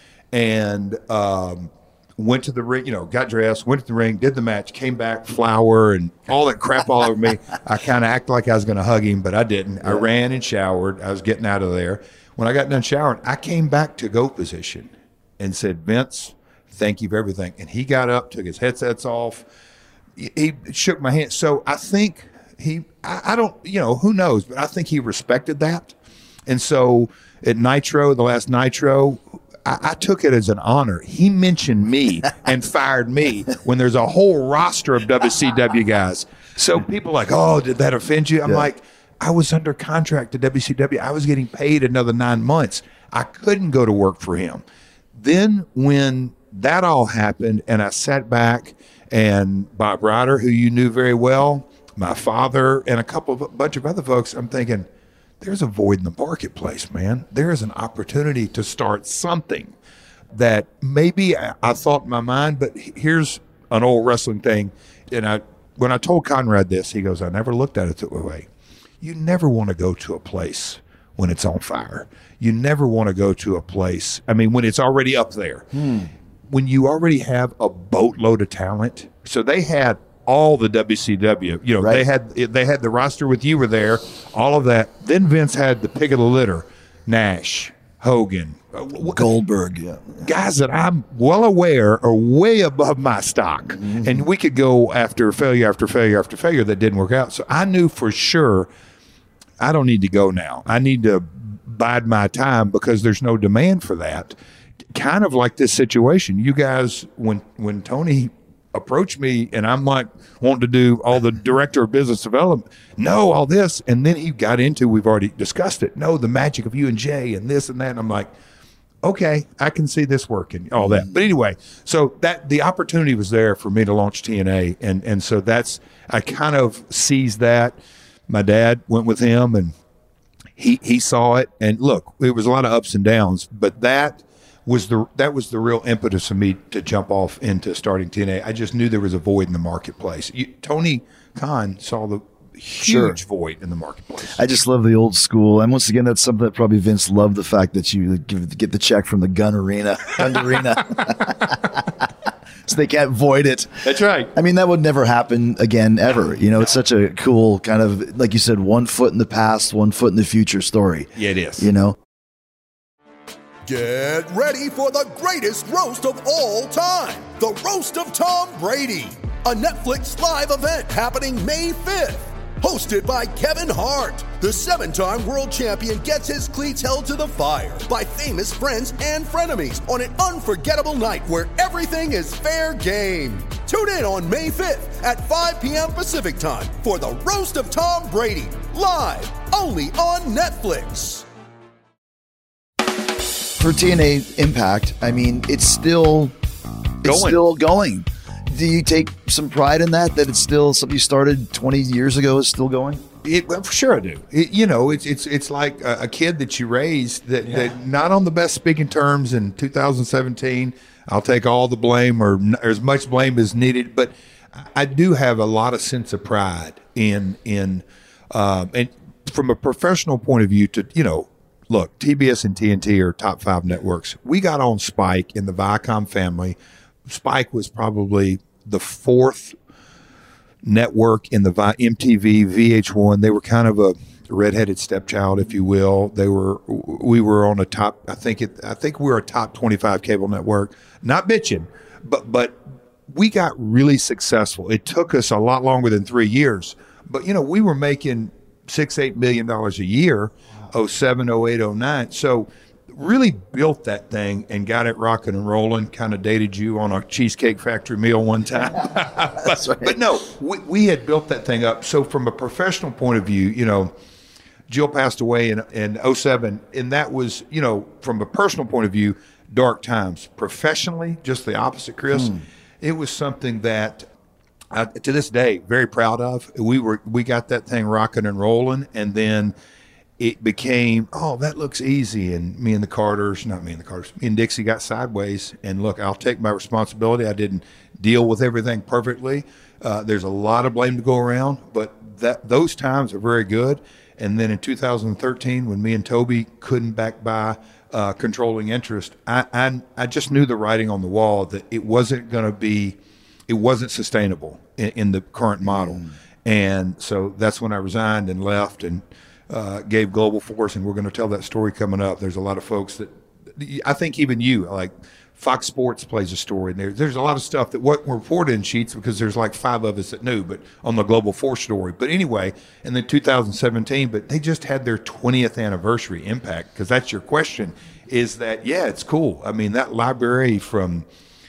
And um, went to the ring, you know, got dressed, went to the ring, did the match, came back, flour and all that crap all over me. I kind of acted like I was going to hug him, but I didn't. Yeah. I ran and showered. I was getting out of there. When I got done showering, I came back to go position and said, Vince, thank you for everything. And he got up, took his headsets off. He, he shook my hand. So I think he, I, I don't, you know, who knows, but I think he respected that. And so at Nitro, the last Nitro, I took it as an honor. He mentioned me and fired me when there's a whole roster of W C W guys. So people are like, oh, did that offend you? I'm yeah. like, I was under contract to W C W. I was getting paid another nine months. I couldn't go to work for him. Then when that all happened and I sat back and Bob Ryder, who you knew very well, my father, and a couple of a bunch of other folks, I'm thinking, there's a void in the marketplace, man. There is an opportunity to start something that maybe I, I thought in my mind, but here's an old wrestling thing. And I, when I told Conrad this, he goes, I never looked at it that way. You never want to go to a place when it's on fire. You never want to go to a place, I mean, when it's already up there. Hmm. When you already have a boatload of talent. So they had all the W C W, you know, right. they had they had the roster with you were there, all of that. Then Vince had the pick of the litter, Nash, Hogan, Goldberg, yeah. guys that I'm well aware are way above my stock. Mm-hmm. And we could go after failure after failure after failure that didn't work out. So I knew for sure I don't need to go now. I need to bide my time because there's no demand for that. Kind of like this situation. You guys, when when Tony approached me and I'm like wanting to do all the director of business development, no, all this. And then he got into, we've already discussed it. No, the magic of you and Jay and this and that. And I'm like, okay, I can see this working, all that. But anyway, so that the opportunity was there for me to launch T N A. And, and so that's, I kind of seized that. My dad went with him and he, he saw it. And look, it was a lot of ups and downs, but that was the that was the real impetus for me to jump off into starting T N A. I just knew there was a void in the marketplace. You, Tony Khan saw the huge sure. void in the marketplace. I just love the old school, and once again, that's something that probably Vince loved, the fact that you give, get the check from the Gun Arena, Gun Arena, so they can't void it. That's right. I mean, that would never happen again ever. You know, it's such a cool kind of, like you said, one foot in the past, one foot in the future story. Yeah, it is. You know. Get ready for the greatest roast of all time, the Roast of Tom Brady, a Netflix live event happening May fifth. Hosted by Kevin Hart, the seven-time world champion gets his cleats held to the fire by famous friends and frenemies on an unforgettable night where everything is fair game. Tune in on May fifth at five p.m. Pacific time for the Roast of Tom Brady, live only on Netflix. For T N A Impact, I mean, it's still it's going. still going. Do you take some pride in that? That it's still something you started twenty years ago is still going? It, well, for sure I do. It, you know, it's it's it's like a, a kid that you raised that, yeah. that not on the best speaking terms in two thousand seventeen. I'll take all the blame or, or as much blame as needed, but I do have a lot of sense of pride in in um, and from a professional point of view to you know. Look, T B S and T N T are top five networks. We got on Spike in the Viacom family. Spike was probably the fourth network in the M T V, V H one. They were kind of a redheaded stepchild, if you will. They were, we were on a top, I think it, I think we were a top twenty-five cable network. Not bitching, But but we got really successful. It took us a lot longer than three years. But, you know, we were making six, eight million dollars a year, oh seven, oh eight, oh nine. So really built that thing and got it rocking and rolling. Kind of dated you on a Cheesecake Factory meal one time. but, That's right. but no, we, we had built that thing up. So from a professional point of view, you know, Jill passed away in in oh seven, and that was, you know, from a personal point of view, dark times. Professionally, just the opposite, Chris. Mm. It was something that, uh, to this day, very proud of. We were we got that thing rocking and rolling, and then it became, oh, that looks easy. And me and the Carters, not me and the Carters, me and Dixie got sideways. And look, I'll take my responsibility. I didn't deal with everything perfectly. Uh, there's a lot of blame to go around, but that those times are very good. And then in two thousand thirteen, when me and Toby couldn't back by uh, controlling interest, I, I I just knew the writing on the wall that it wasn't going to be, it wasn't sustainable in, in the current model. Mm. And so that's when I resigned and left and uh, gave Global Force. And we're going to tell that story coming up. There's a lot of folks that, I think even you, like Fox Sports plays a story in there. There's a lot of stuff that wasn't reported in sheets because there's like five of us that knew, but on the Global Force story. But anyway, and then two thousand seventeen, but they just had their twentieth anniversary Impact, because that's your question, is that, yeah, it's cool. I mean, that library from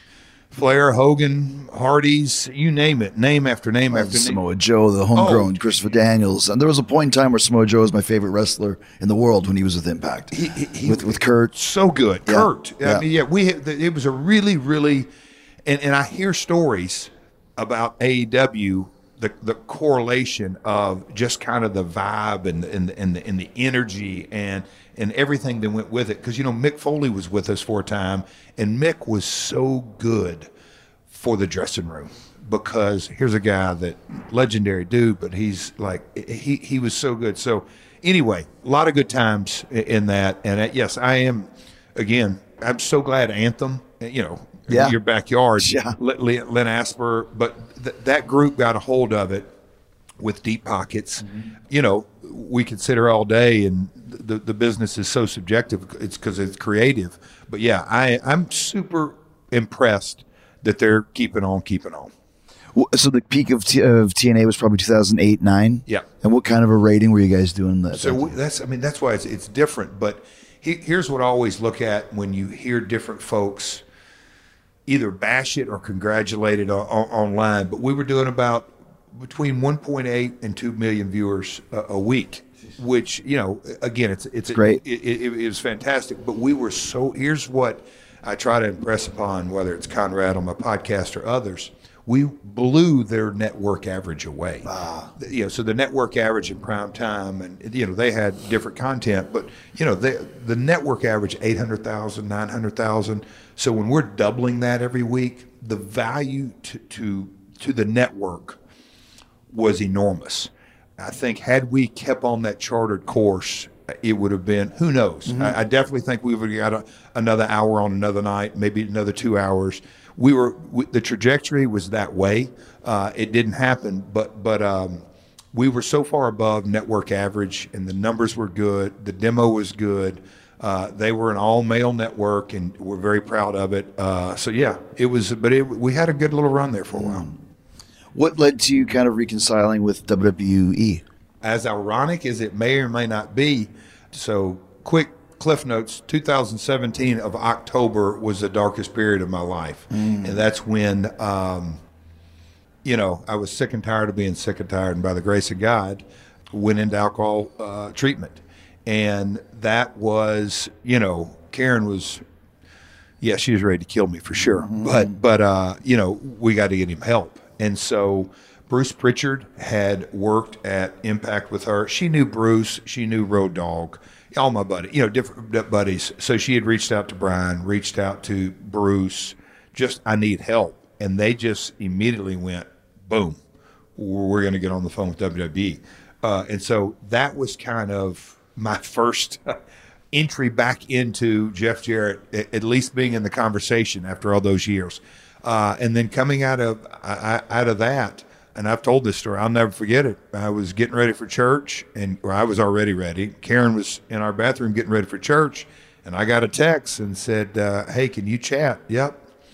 Flair, Hogan, Hardy's, you name it, name after name oh, after name. Samoa Joe, the homegrown oh. Christopher Daniels. And there was a point in time where Samoa Joe was my favorite wrestler in the world when he was with Impact. He, he, he, with, with Kurt. So good. Yeah. Kurt. Yeah. I mean, yeah, we had, it was a really, really, and, and I hear stories about A E W, the the correlation of just kind of the vibe and the, and the, and the, and the energy and and everything that went with it. Because, you know, Mick Foley was with us for a time, and Mick was so good for the dressing room, because here's a guy that legendary dude, but he's like, he, he was so good. So anyway, a lot of good times in that. And yes, I am, again, I'm so glad Anthem, you know, yeah. your backyard, yeah. Lynn, Lynn Asper, but th- that group got a hold of it with deep pockets. Mm-hmm. You know, we could sit here all day, and the the business is so subjective. It's because it's creative. But yeah, I I'm super impressed that they're keeping on, keeping on. So the peak of T- of T N A was probably two thousand eight, nine. Yeah. And what kind of a rating were you guys doing that? So we, that's I mean that's why it's it's different. But he, here's what I always look at when you hear different folks either bash it or congratulate it on, on, online. But we were doing about between one point eight and two million viewers a, a week, which, you know, again, it's it's great. It, it, it was fantastic. But we were so. Here's what I try to impress upon, whether it's Conrad on my podcast or others. We blew their network average away. Wow. You know, so the network average in prime time, and you know they had different content, but you know they, the network average eight hundred thousand, nine hundred thousand. So when we're doubling that every week, the value to to to the network was enormous. I think had we kept on that chartered course, it would have been, who knows? Mm-hmm. I, I definitely think we would have got a, another hour on another night, maybe another two hours. We were we, the trajectory was that way. Uh, it didn't happen, but but um, we were so far above network average, and the numbers were good. The demo was good. Uh, they were an all-male network, and we're very proud of it. Uh, so yeah, it was. But it, we had a good little run there for a while. What led to you kind of reconciling with W W E? As ironic as it may or may not be, so quick Cliff Notes, two thousand seventeen of October was the darkest period of my life. Mm. And that's when, um, you know, I was sick and tired of being sick and tired, and by the grace of God, went into alcohol uh, treatment. And that was, you know, Karen was, yeah, she was ready to kill me for sure. Mm. But, but uh, you know, we got to get him help. And so Bruce Pritchard had worked at Impact with her. She knew Bruce. She knew Road Dogg. All my buddies, you know, different buddies. So she had reached out to Brian, reached out to Bruce, just, I need help. And they just immediately went, boom, we're going to get on the phone with W W E. Uh, and so that was kind of my first entry back into Jeff Jarrett, at least being in the conversation after all those years. Uh, and then coming out of out of that, and I've told this story, I'll never forget it. I was getting ready for church, and or I was already ready. Karen was in our bathroom getting ready for church, and I got a text and said, uh, hey, can you chat? Yep.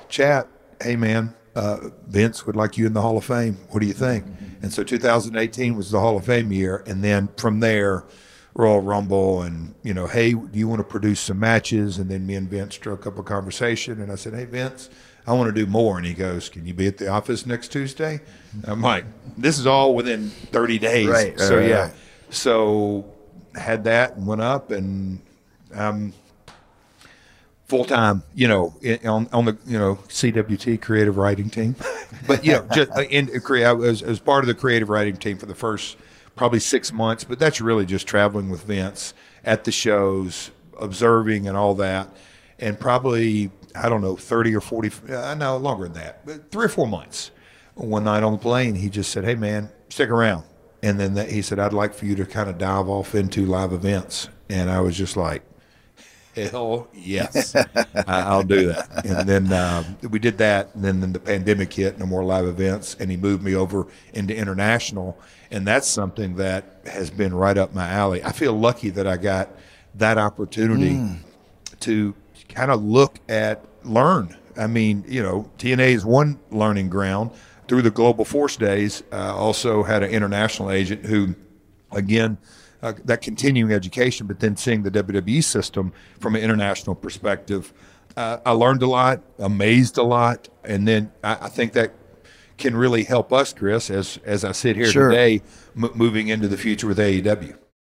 chat. Hey, man, uh, Vince would like you in the Hall of Fame. What do you think? And so two thousand eighteen was the Hall of Fame year. And then from there, Royal Rumble and, you know, hey, do you want to produce some matches? And then me and Vince struck up a conversation. And I said, hey, Vince, I want to do more. And he goes, can you be at the office next Tuesday? I'm like, this is all within thirty days. Right. So, right, yeah. right. So had that and went up and um, full time, you know, in, on, on the, you know, C W T creative writing team. But, you know, just in, in, I was, as part of the creative writing team for the first probably six months. But that's really just traveling with Vince at the shows, observing and all that. And probably, I don't know, thirty or forty, uh, no, longer than that, but three or four months. One night on the plane, he just said, hey, man, stick around. And then that, he said, I'd like for you to kind of dive off into live events. And I was just like, hell yes, I, I'll do that. And then uh, we did that. And then, then the pandemic hit, no more live events. And he moved me over into international. And that's something that has been right up my alley. I feel lucky that I got that opportunity mm. to kind of look at, learn. I mean, you know, T N A is one learning ground. Through the Global Force days, uh, also had an international agent who, again, uh, that continuing education, but then seeing the W W E system from an international perspective, uh, I learned a lot, amazed a lot, and then I, I think that can really help us, Chris, as as I sit here Sure. today, m- moving into the future with A E W.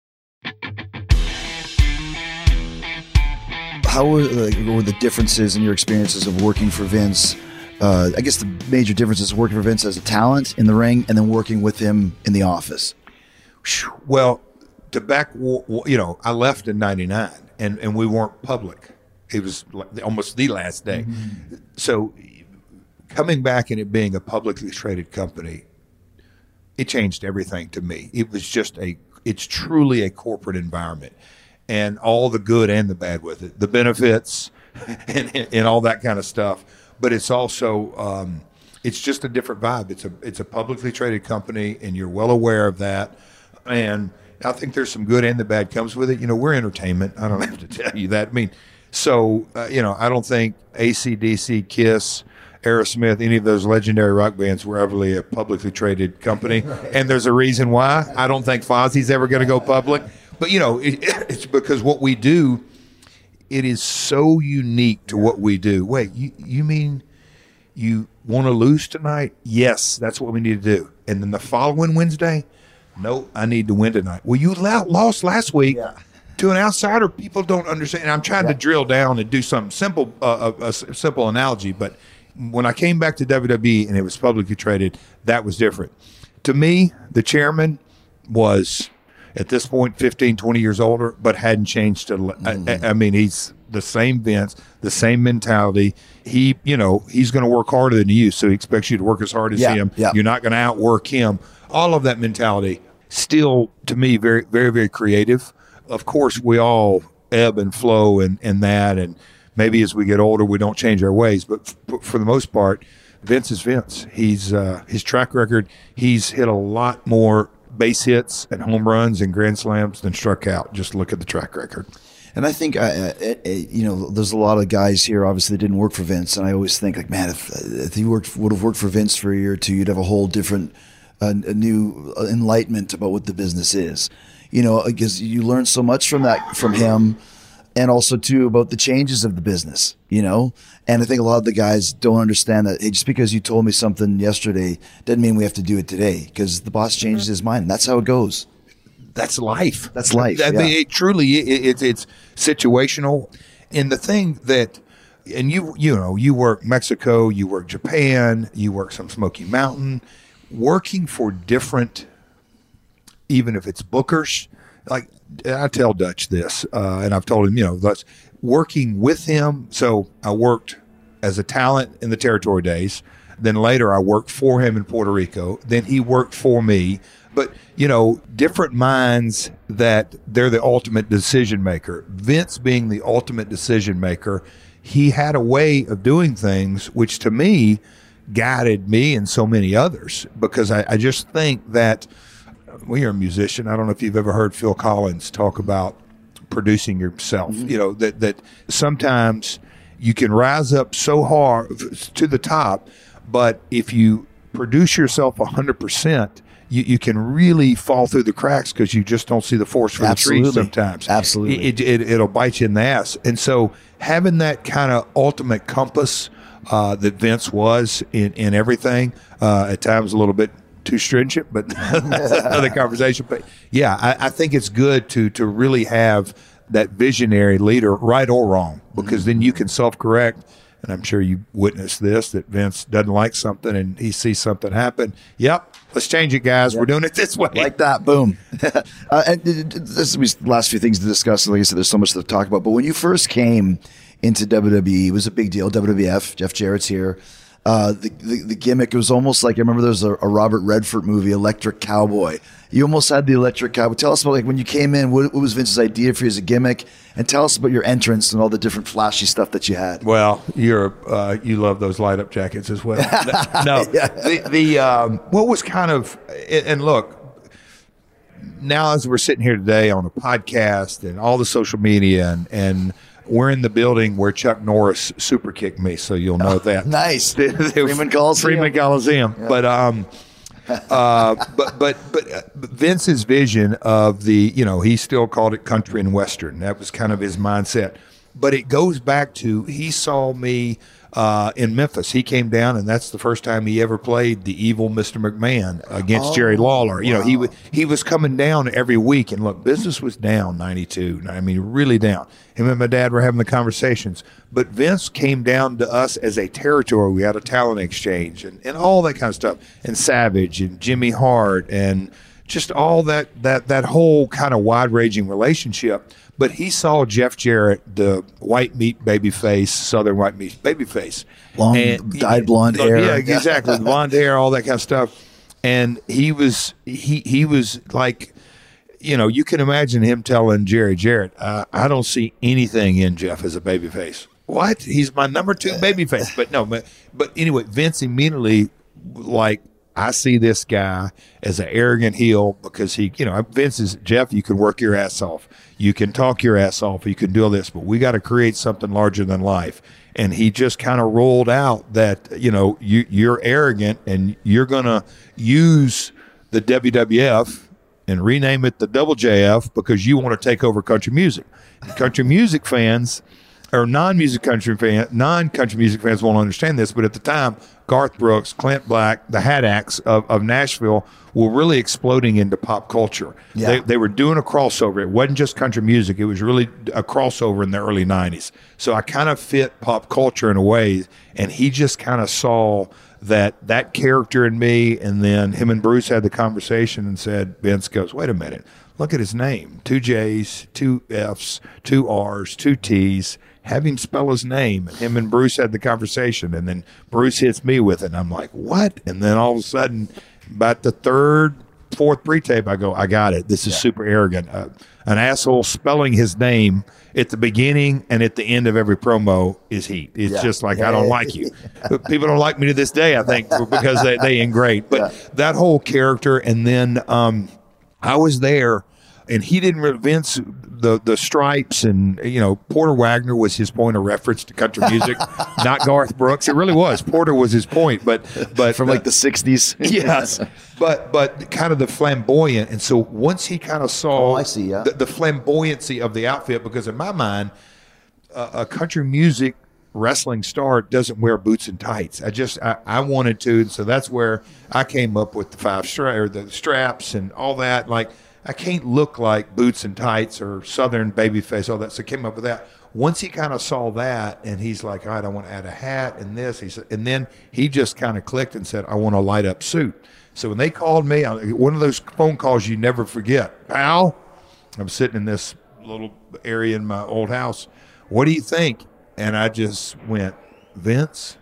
How were, like, were the differences in your experiences of working for Vince? Uh, I guess the major difference is working for Vince as a talent in the ring and then working with him in the office. Well, to back, you know, I left in ninety-nine and, and we weren't public. It was almost the last day. Mm-hmm. So coming back and it being a publicly traded company, it changed everything to me. It was just a, it's truly a corporate environment and all the good and the bad with it, the benefits and, and all that kind of stuff. But it's also, um, it's just a different vibe. It's a it's a publicly traded company, and you're well aware of that. And I think there's some good and the bad comes with it. You know, we're entertainment. I don't have to tell you that. I mean, so, uh, you know, I don't think A C D C, Kiss, Aerosmith, any of those legendary rock bands were ever a publicly traded company. And there's a reason why. I don't think Fozzie's ever going to go public. But, you know, it, it's because what we do, it is so unique to what we do. Wait, you, you mean you want to lose tonight? Yes, that's what we need to do. And then the following Wednesday, no, I need to win tonight. Well, you lost last week yeah. to an outsider. People don't understand. And I'm trying yeah. to drill down and do something simple, uh, a, a simple analogy. But when I came back to W W E and it was publicly traded, that was different. To me, the chairman was, at this point, fifteen, twenty years older, but hadn't changed. To, mm-hmm. I, I mean, he's the same Vince, the same mentality. He, you know, he's going to work harder than you, so he expects you to work as hard as yeah, him. Yeah. You're not going to outwork him. All of that mentality, still, to me, very, very, very creative. Of course, we all ebb and flow and, and that, and maybe as we get older, we don't change our ways. But f- for the most part, Vince is Vince. He's uh, his track record, he's hit a lot more base hits and home runs and grand slams than struck out. Just look at the track record. And I think, uh, uh, you know, there's a lot of guys here, obviously, that didn't work for Vince. And I always think, like, man, if, if you worked, would have worked for Vince for a year or two, you'd have a whole different, uh, a new enlightenment about what the business is. You know, because you learn so much from that, from him, and also, too, about the changes of the business, you know? And I think a lot of the guys don't understand that, hey, just because you told me something yesterday doesn't mean we have to do it today, because the boss changes his mind. That's how it goes. That's life. That's life. I yeah. mean, it truly, it, it, it's situational. And the thing that, and you, you know, you work Mexico, you work Japan, you work some Smoky Mountain, working for different, even if it's bookers, like I tell Dutch this, uh, and I've told him, you know, that's working with him. So I worked as a talent in the territory days. Then later I worked for him in Puerto Rico. Then he worked for me. But, you know, different minds that they're the ultimate decision maker. Vince being the ultimate decision maker, he had a way of doing things which to me guided me and so many others, because I, I just think that when you're a musician, I don't know if you've ever heard Phil Collins talk about producing yourself, mm-hmm. you know, that, that sometimes you can rise up so hard to the top, but if you produce yourself one hundred percent, you, you can really fall through the cracks because you just don't see the forest for Absolutely. the trees sometimes. Absolutely. It, it, it, it'll bite you in the ass. And so having that kind of ultimate compass uh, that Vince was in, in everything, uh, at times a little bit too stringent, but that's another conversation. But yeah, I, I think it's good to to really have that visionary leader, right or wrong, because mm-hmm. then you can self-correct. And I'm sure you witnessed this, that Vince doesn't like something and he sees something happen. Yep, let's change it, guys. Yep. We're doing it this way. Like that, boom. uh, and this is the last few things to discuss. Like I said, there's so much to talk about. But when you first came into W W E, it was a big deal. W W F, Jeff Jarrett's here. Uh, the, the the gimmick, it was almost like, I remember there was a, a Robert Redford movie, Electric Cowboy. You almost had the Electric Cowboy. Tell us about, like, when you came in, what, what was Vince's idea for you as a gimmick? And tell us about your entrance and all the different flashy stuff that you had. Well, you're uh, you love those light up jackets as well. No, yeah. the the um, what was kind of, and look, now as we're sitting here today on a podcast and all the social media, and and we're in the building where Chuck Norris super kicked me, so you'll know oh, that. Nice. Freeman Coliseum. Freeman Coliseum. Yeah. But um, uh, but but but uh, Vince's vision of the, you know, he still called it country and western. That was kind of his mindset. But it goes back to, he saw me uh, in Memphis. He came down, and that's the first time he ever played the evil Mister McMahon against oh, Jerry Lawler. You wow. know, he w- he was coming down every week, and look, business was down ninety-two. I mean, really down. Him and my dad were having the conversations. But Vince came down to us as a territory. We had a talent exchange and, and all that kind of stuff. And Savage and Jimmy Hart and just all that that that whole kind of wide-ranging relationship. But he saw Jeff Jarrett, the white meat babyface, Southern white meat babyface. Long, and, dyed blonde hair. Yeah, exactly. Blonde hair, all that kind of stuff. And he was he he was like, you know, you can imagine him telling Jerry Jarrett, uh, I don't see anything in Jeff as a babyface. What? He's my number two babyface. But no, but, but anyway, Vince immediately, like, I see this guy as an arrogant heel because he, you know, Vince is, Jeff, you can work your ass off. You can talk your ass off. You can do all this, but we got to create something larger than life. And he just kind of rolled out that, you know, you, you're arrogant and you're going to use the W W F and rename it the Double J F because you want to take over country music. And country music fans or non-music country fan, non-country music fans won't understand this, but at the time, Garth Brooks, Clint Black, the Hat Acts of, of Nashville were really exploding into pop culture. Yeah. They, they were doing a crossover. It wasn't just country music. It was really a crossover in the early nineties. So I kind of fit pop culture in a way, and he just kind of saw that that character in me, and then him and Bruce had the conversation and said, Vince goes, wait a minute, look at his name. Two J's, two F's, two R's, two T's. Have him spell his name. And him and Bruce had the conversation, and then Bruce hits me with it, and I'm like, what? And then all of a sudden, about the third, fourth pre-tape, I go, I got it. This is yeah. super arrogant. Uh, an asshole spelling his name at the beginning and at the end of every promo is heat. It's yeah. just like, yeah, I don't yeah, like you. Yeah. People don't like me to this day, I think, because they, they ingrate. But yeah. that whole character, and then um, I was there, and he didn't really, Vince, the the stripes, and, you know, Porter Wagner was his point of reference to country music, not Garth Brooks. It really was. Porter was his point, but but from like the sixties. Yes, but but kind of the flamboyant. And so once he kind of saw oh, I see, yeah. the, the flamboyancy of the outfit, because in my mind, uh, a country music wrestling star doesn't wear boots and tights. I just I, I wanted to, and so that's where I came up with the five stra- or the straps and all that. Like, I can't look like boots and tights or Southern babyface, all that. So I came up with that. Once he kind of saw that, and he's like, all right, I want to add a hat and this. He said, and then he just kind of clicked and said, I want a light up suit. So when they called me, one of those phone calls you never forget. Pal, I'm sitting in this little area in my old house. What do you think? And I just went, Vince,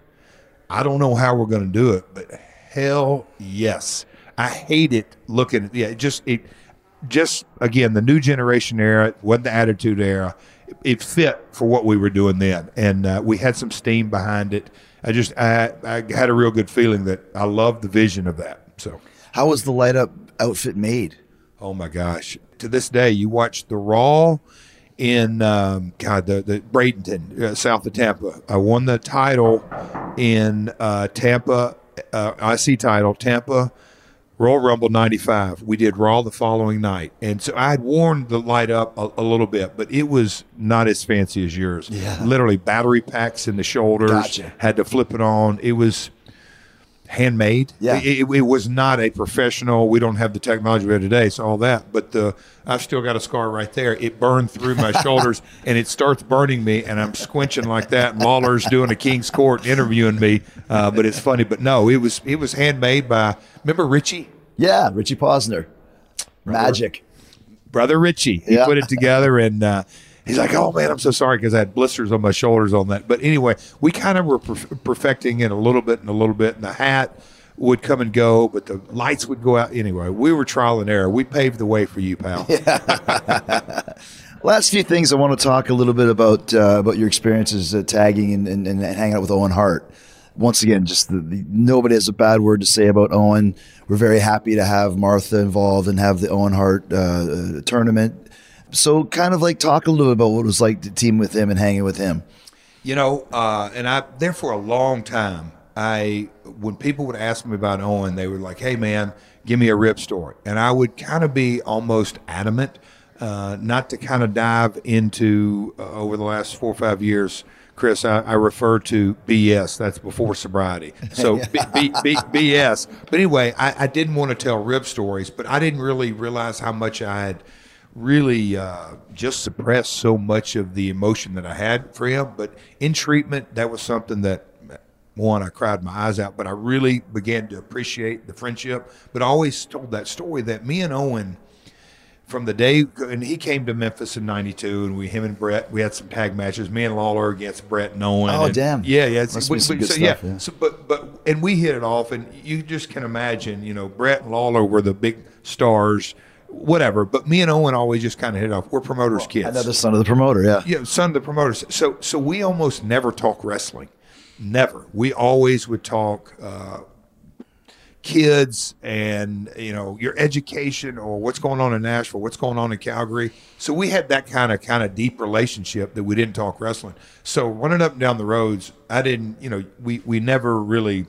I don't know how we're going to do it, but hell yes. I hate it looking at, yeah, it just, it, Just, again, the new generation era, it wasn't the attitude era. It fit for what we were doing then. And uh, we had some steam behind it. I just, I, I had a real good feeling that I loved the vision of that. So, how was the light up outfit made? Oh my gosh. To this day, you watch the Raw in um, God the the Bradenton, uh, south of Tampa. I won the title in uh, Tampa, uh, I C title, Tampa Royal Rumble ninety-five. We did Raw the following night, and so I had worn the light up a, a little bit, but it was not as fancy as yours. Yeah. Literally battery packs in the shoulders. Gotcha. Had to flip it on. It was handmade. Yeah. It, it, it was not a professional. We don't have the technology we have today, so all that. But the I've still got a scar right there. It burned through my shoulders, and it starts burning me, and I'm squinching like that. And Lawler's doing a King's Court interviewing me, uh, but it's funny. But no, it was it was handmade by. Remember Richie? Yeah, Richie Posner. Magic. Brother Richie. He Yeah. put it together, and uh, he's like, oh, man, I'm so sorry because I had blisters on my shoulders on that. But anyway, we kind of were perf- perfecting it a little bit and a little bit, and the hat would come and go, but the lights would go out. Anyway, we were trial and error. We paved the way for you, pal. Last few things I want to talk a little bit about uh, about your experiences uh, tagging and, and, and hanging out with Owen Hart. Once again, just the, the, nobody has a bad word to say about Owen. We're very happy to have Martha involved and have the Owen Hart uh, uh, tournament. So kind of like talk a little bit about what it was like to team with him and hanging with him. You know, uh, and I there for a long time, I when people would ask me about Owen, they were like, hey, man, give me a rip story. And I would kind of be almost adamant uh, not to kind of dive into, uh, over the last four or five years, Chris, I, I refer to B S. That's before sobriety. So B, B, B, B S. But anyway, I, I didn't want to tell rib stories, but I didn't really realize how much I had really uh, just suppressed so much of the emotion that I had for him. But in treatment, that was something that, one, I cried my eyes out, but I really began to appreciate the friendship. But I always told that story that me and Owen, from the day, and he came to Memphis in ninety-two, and we, him and Brett, we had some tag matches. Me and Lawler against Brett and Owen. Oh, and, damn. Yeah, yeah. Must we, be some but, good so, stuff, yeah. yeah. So, but, but, and we hit it off, and you just can imagine, you know, Brett and Lawler were the big stars, whatever. But me and Owen always just kind of hit it off. We're promoters' kids. Another son of the promoter, yeah. Yeah, son of the promoters. So, so we almost never talk wrestling. Never. We always would talk uh, kids and, you know, your education or what's going on in Nashville, what's going on in Calgary. So we had that kind of kind of deep relationship that we didn't talk wrestling. So running up and down the roads, I didn't, you know, we, we never really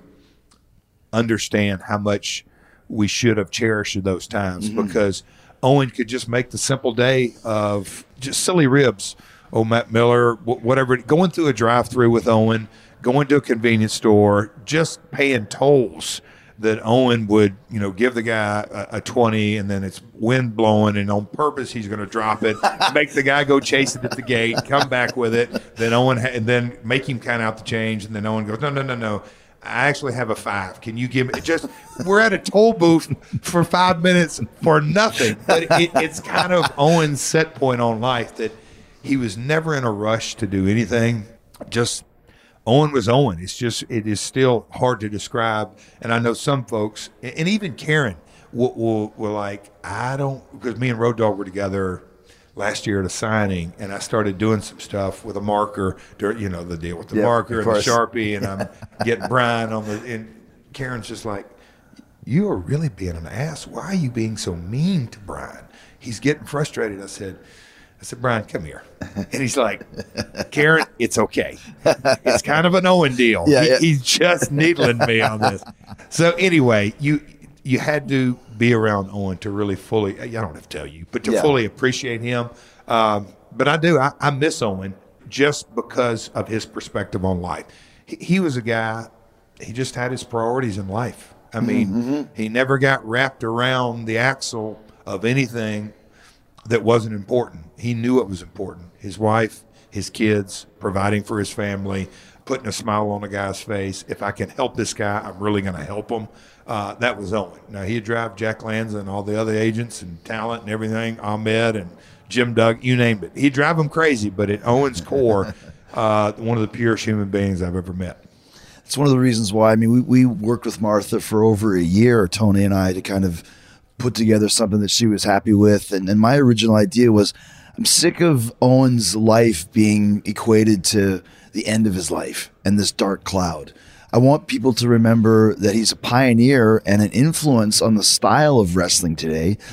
understand how much we should have cherished those times mm-hmm. because Owen could just make the simple day of just silly ribs. Oh, Matt Miller, whatever, going through a drive-through with Owen, going to a convenience store, just paying tolls that Owen would, you know, give the guy a, a twenty, and then it's wind blowing, and on purpose he's going to drop it, make the guy go chase it at the gate, come back with it, then Owen, ha- and then make him count out the change, and then Owen goes, no, no, no, no, I actually have a five. Can you give me just? We're at a toll booth for five minutes for nothing, but it, it's kind of Owen's set point on life that he was never in a rush to do anything. Just Owen was Owen. It's just, it is still hard to describe. And I know some folks, and even Karen, will, will, will like, I don't, because me and Road Dogg were together last year at a signing, and I started doing some stuff with a marker, during, you know, the deal with the yep, marker and the course. Sharpie, and I'm getting Brian on the, and Karen's just like, you are really being an ass. Why are you being so mean to Brian? He's getting frustrated. I said, I said, Brian, come here. And he's like, Karen, it's okay. It's kind of an Owen deal. Yeah, he, yeah. He's just needling me on this. So anyway, you you had to be around Owen to really fully, I don't have to tell you, but to Yeah. fully appreciate him. Um, but I do. I, I miss Owen just because of his perspective on life. He, he was a guy, he just had his priorities in life. I mean, Mm-hmm. he never got wrapped around the axle of anything that wasn't important. He knew it was important. His wife, his kids, providing for his family, putting a smile on a guy's face. If I can help this guy, I'm really going to help him. Uh, that was Owen. Now, he'd drive Jack Lanza and all the other agents and talent and everything, Ahmed and Jim Duggan, you named it. He'd drive them crazy, but at Owen's core, uh, one of the purest human beings I've ever met. It's one of the reasons why, I mean, we, we worked with Martha for over a year, Tony and I, to kind of put together something that she was happy with. And, and my original idea was, I'm sick of Owen's life being equated to the end of his life and this dark cloud. I want people to remember that he's a pioneer and an influence on the style of wrestling today. Yep.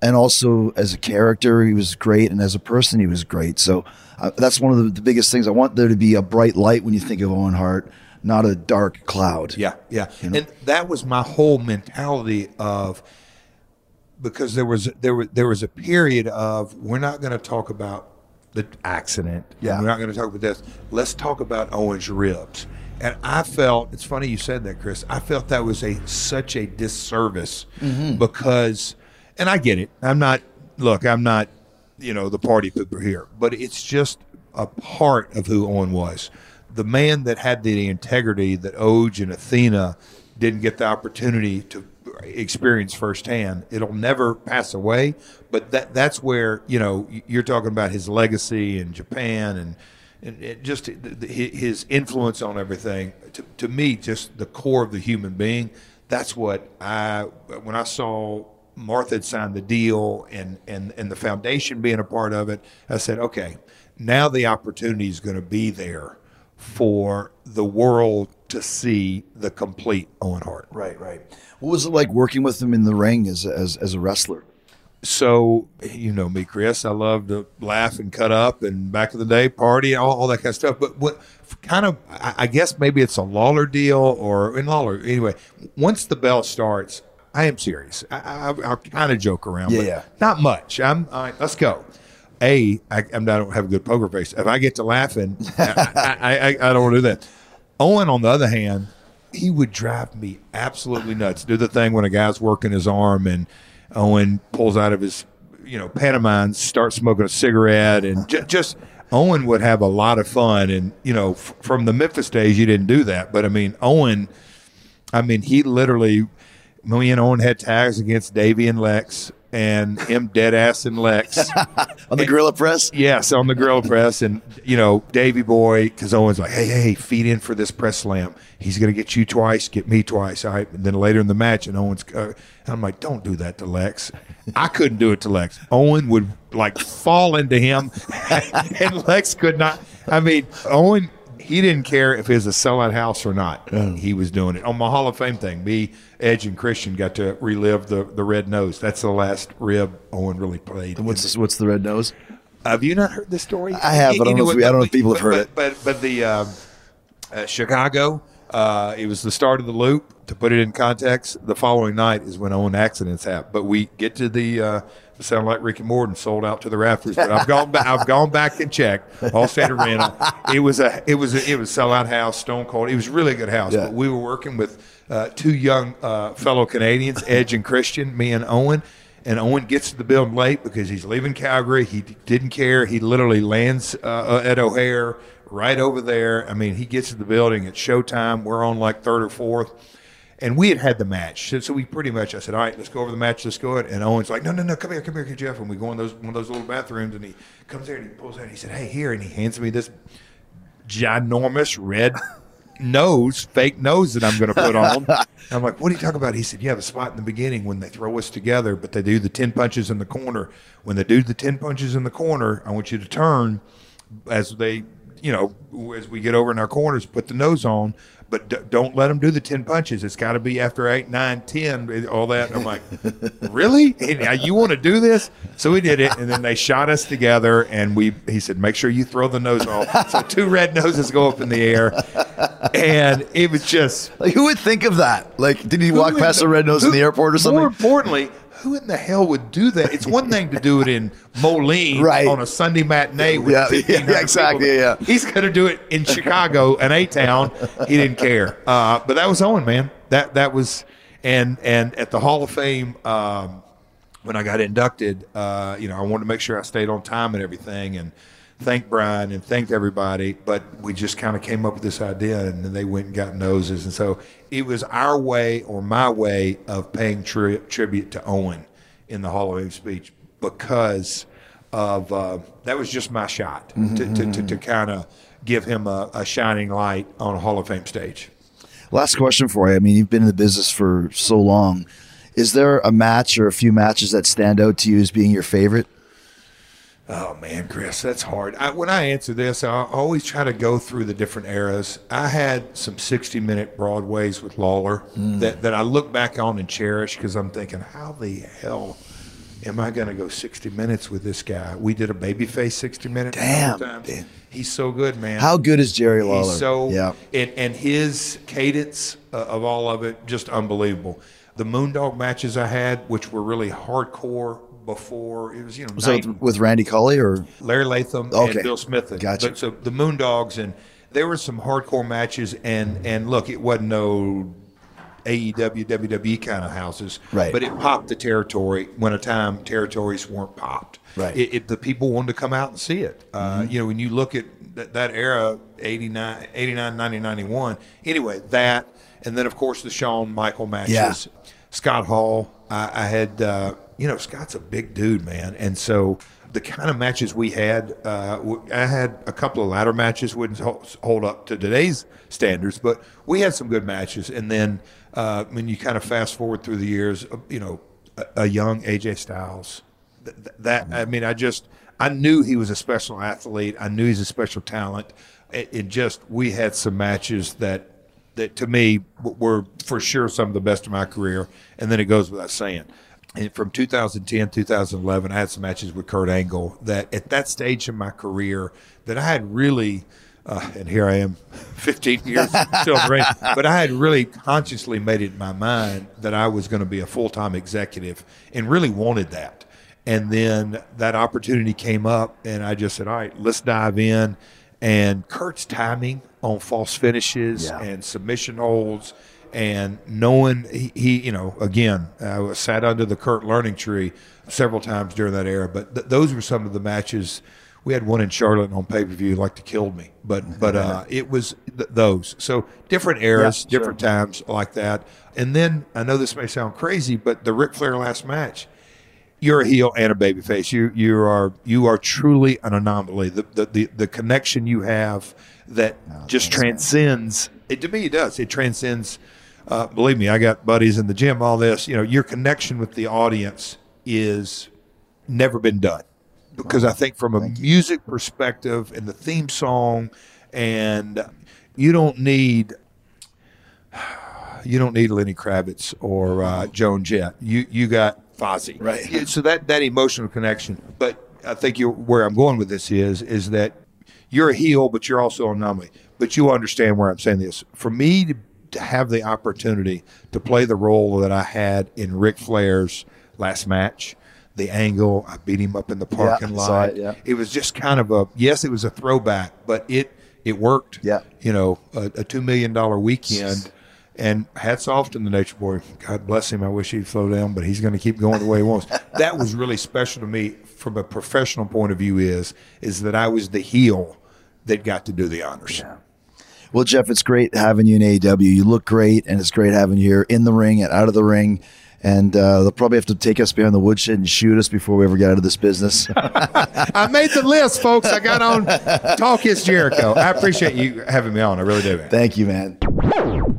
and also as a character, he was great, and as a person, he was great. So uh, that's one of the, the biggest things. I want there to be a bright light when you think of Owen Hart, not a dark cloud. Yeah, yeah. You know? And that was my whole mentality of, because there was there was there was a period of, we're not going to talk about the accident. Yeah. We're not going to talk about this. Let's talk about Owen's ribs. And I felt, it's funny you said that, Chris. I felt that was a such a disservice Mm-hmm. because, and I get it. I'm not, look, I'm not, you know, the party pooper here, but it's just a part of who Owen was. The man that had the integrity that Oj and Athena didn't get the opportunity to experience firsthand. It'll never pass away, but that that's where, you know, you're talking about his legacy in Japan and and it just his influence on everything. To, to me, just the core of the human being. That's what I, when I saw Martha had signed the deal and, and, and the foundation being a part of it, I said, okay, now the opportunity is going to be there for the world to see the complete Owen Hart. Right, right. What was it like working with him in the ring as as, as a wrestler? So, you know me, Chris, I love to laugh and cut up and back in the day, party, all, all that kind of stuff. But what kind of, I, I guess maybe it's a Lawler deal or in Lawler. Anyway, once the bell starts, I am serious. I, I, I'll kind of joke around, Yeah, but yeah. not much. I'm, all right, let's go. A, I, I'm, I don't have a good poker face. If I get to laughing, I, I, I, I don't want to do that. Owen, on the other hand, he would drive me absolutely nuts. Do the thing when a guy's working his arm and Owen pulls out of his, you know, pantomime, starts smoking a cigarette, and j- just Owen would have a lot of fun. And, you know, f- from the Memphis days, you didn't do that. But, I mean, Owen, I mean, he literally, me and Owen had tags against Davey and Lex, and him dead ass and Lex. On the And- Gorilla Press? Yes, on the Gorilla Press. And, you know, Davey Boy, because Owen's like, hey, hey, feed in for this press slam. He's going to get you twice, get me twice. All right. And then later in the match, and Owen's, uh, and I'm like, don't do that to Lex. I couldn't do it to Lex. Owen would, like, fall into him, and Lex could not. I mean, Owen, he didn't care if it was a sellout house or not. He was doing it. On my Hall of Fame thing, me, Edge, and Christian got to relive the, the red nose. That's the last rib Owen really played. What's this, what's the red nose? Have you not heard this story? I have, but I don't know if we- I don't know if people have but- heard it. But but the uh, uh, Chicago, uh, it was the start of the loop. To put it in context, the following night is when Owen accidents happen. But we get to the uh, sound like Ricky Morton, sold out to the rafters. But I've gone back. I've gone back and checked Allstate Arena. It was a it was a, it was sellout house, Stone Cold. It was a really good house. Yeah. But we were working with uh, two young uh, fellow Canadians, Edge and Christian, me and Owen. And Owen gets to the building late because he's leaving Calgary. He d- didn't care. He literally lands uh, at O'Hare right over there. I mean, he gets to the building at showtime. We're on like third or fourth. And we had had the match. So, so we pretty much, I said, all right, let's go over the match. Let's go. And Owen's like, no, no, no, come here, come here, Jeff. And we go in those one of those little bathrooms. And he comes there and he pulls out. And he said, hey, here. And he hands me this ginormous red nose, fake nose that I'm going to put on. I'm like, what are you talking about? He said, you have a spot in the beginning when they throw us together, but they do the ten punches in the corner. When they do the ten punches in the corner, I want you to turn as they, you know, as we get over in our corners, put the nose on, but d- don't let them do the ten punches. It's got to be after eight, nine, ten, all that. I'm like, really? And you want to do this? So we did it, and then they shot us together, and we. He said, make sure you throw the nose off. So two red noses go up in the air, and it was just. Like, who would think of that? Like, did he walk Who past in a red nose who- in the airport or something? More importantly, who in the hell would do that? It's one thing to do it in Moline Right. on a Sunday matinee with Yeah, fifteen hundred yeah, exactly, people. yeah. He's going to do it in Chicago, an A-town. He didn't care. Uh, but that was Owen, man. That that was, and and at the Hall of Fame, um, when I got inducted, uh, you know, I wanted to make sure I stayed on time and everything, and thank Brian and thanked everybody. But we just kind of came up with this idea, and then they went and got noses, and so it was our way or my way of paying tri- tribute to Owen in the Hall of Fame speech, because of uh, that was just my shot Mm-hmm, to, to, to, to kind of give him a, a shining light on a Hall of Fame stage. Last question for you. I mean, you've been in the business for so long. Is there a match or a few matches that stand out to you as being your favorite? Oh, man, Chris, that's hard. I, when I answer this, I always try to go through the different eras. I had some sixty-minute Broadways with Lawler Mm. that, that I look back on and cherish because I'm thinking, how the hell am I going to go sixty minutes with this guy? We did a babyface sixty minutes. Damn. Damn. He's so good, man. How good is Jerry Lawler? He's so, yeah. and, and his cadence uh, of all of it, just unbelievable. The Moondog matches I had, which were really hardcore before, it was, you know, was that with, with Randy Cully or? Larry Latham okay. and Bill Smith. Gotcha. But, so the Moondogs, and there were some hardcore matches, and, and look, it wasn't no A E W, W W E kind of houses, right. but it popped the territory when a time territories weren't popped. Right. It, it, the people wanted to come out and see it. Uh, Mm-hmm. You know, when you look at that, that era, eighty-nine, eighty-nine, ninety, ninety-one, anyway, that, and then, of course, the Shawn Michael matches. Yeah. Scott Hall, I, I had, uh, you know, Scott's a big dude, man. And so the kind of matches we had, uh, I had a couple of ladder matches, wouldn't hold up to today's standards, but we had some good matches. And then uh, when you kind of fast forward through the years, you know, a, a young A J Styles, th- that, I mean, I just, I knew he was a special athlete. I knew he's a special talent. It, it just, we had some matches that, that to me were for sure some of the best of my career. And then it goes without saying. And from two thousand ten, two thousand eleven, I had some matches with Kurt Angle that at that stage in my career that I had really, uh, and here I am fifteen years still in the ring, but I had really consciously made it in my mind that I was going to be a full-time executive and really wanted that. And then that opportunity came up and I just said, all right, let's dive in. And Kurt's timing on false finishes yeah. and submission holds, and knowing he, he you know, again, I was sat under the Kurt learning tree several times during that era. But th- those were some of the matches. We had one in Charlotte on pay-per-view, like to killed me. But but uh, it was th- those. So different eras, yeah, different sure. times like that. And then I know this may sound crazy, but the Ric Flair last match. You're a heel and a babyface. You you are you are truly an anomaly. The the the, the connection you have that oh, just transcends. It, to me, it does. It transcends. Uh, believe me, I got buddies in the gym. All this, you know, your connection with the audience is never been done. Because I think from a music perspective and the theme song, and you don't need. You don't need Lenny Kravitz or uh, Joan Jett. You you got Fozzy, right? Yeah, so that that emotional connection. But I think you're, where I'm going with this is is that you're a heel, but you're also an anomaly. But you understand where I'm saying this. For me to, to have the opportunity to play the role that I had in Ric Flair's last match, the angle, I beat him up in the parking yeah, lot. It, yeah. It was just kind of a yes, it was a throwback, but it it worked. Yeah, you know, a, a two million dollar weekend. And hats off to the Nature Boy. God bless him. I wish he'd slow down, but he's going to keep going the way he wants. That was really special to me from a professional point of view is, is that I was the heel that got to do the honors. Yeah. Well, Jeff, it's great having you in A E W. You look great, and it's great having you here in the ring and out of the ring. And uh, they'll probably have to take us behind the woodshed and shoot us before we ever get out of this business. I made the list, folks. I got on Talk Is Jericho. I appreciate you having me on. I really do, man. Thank you, man.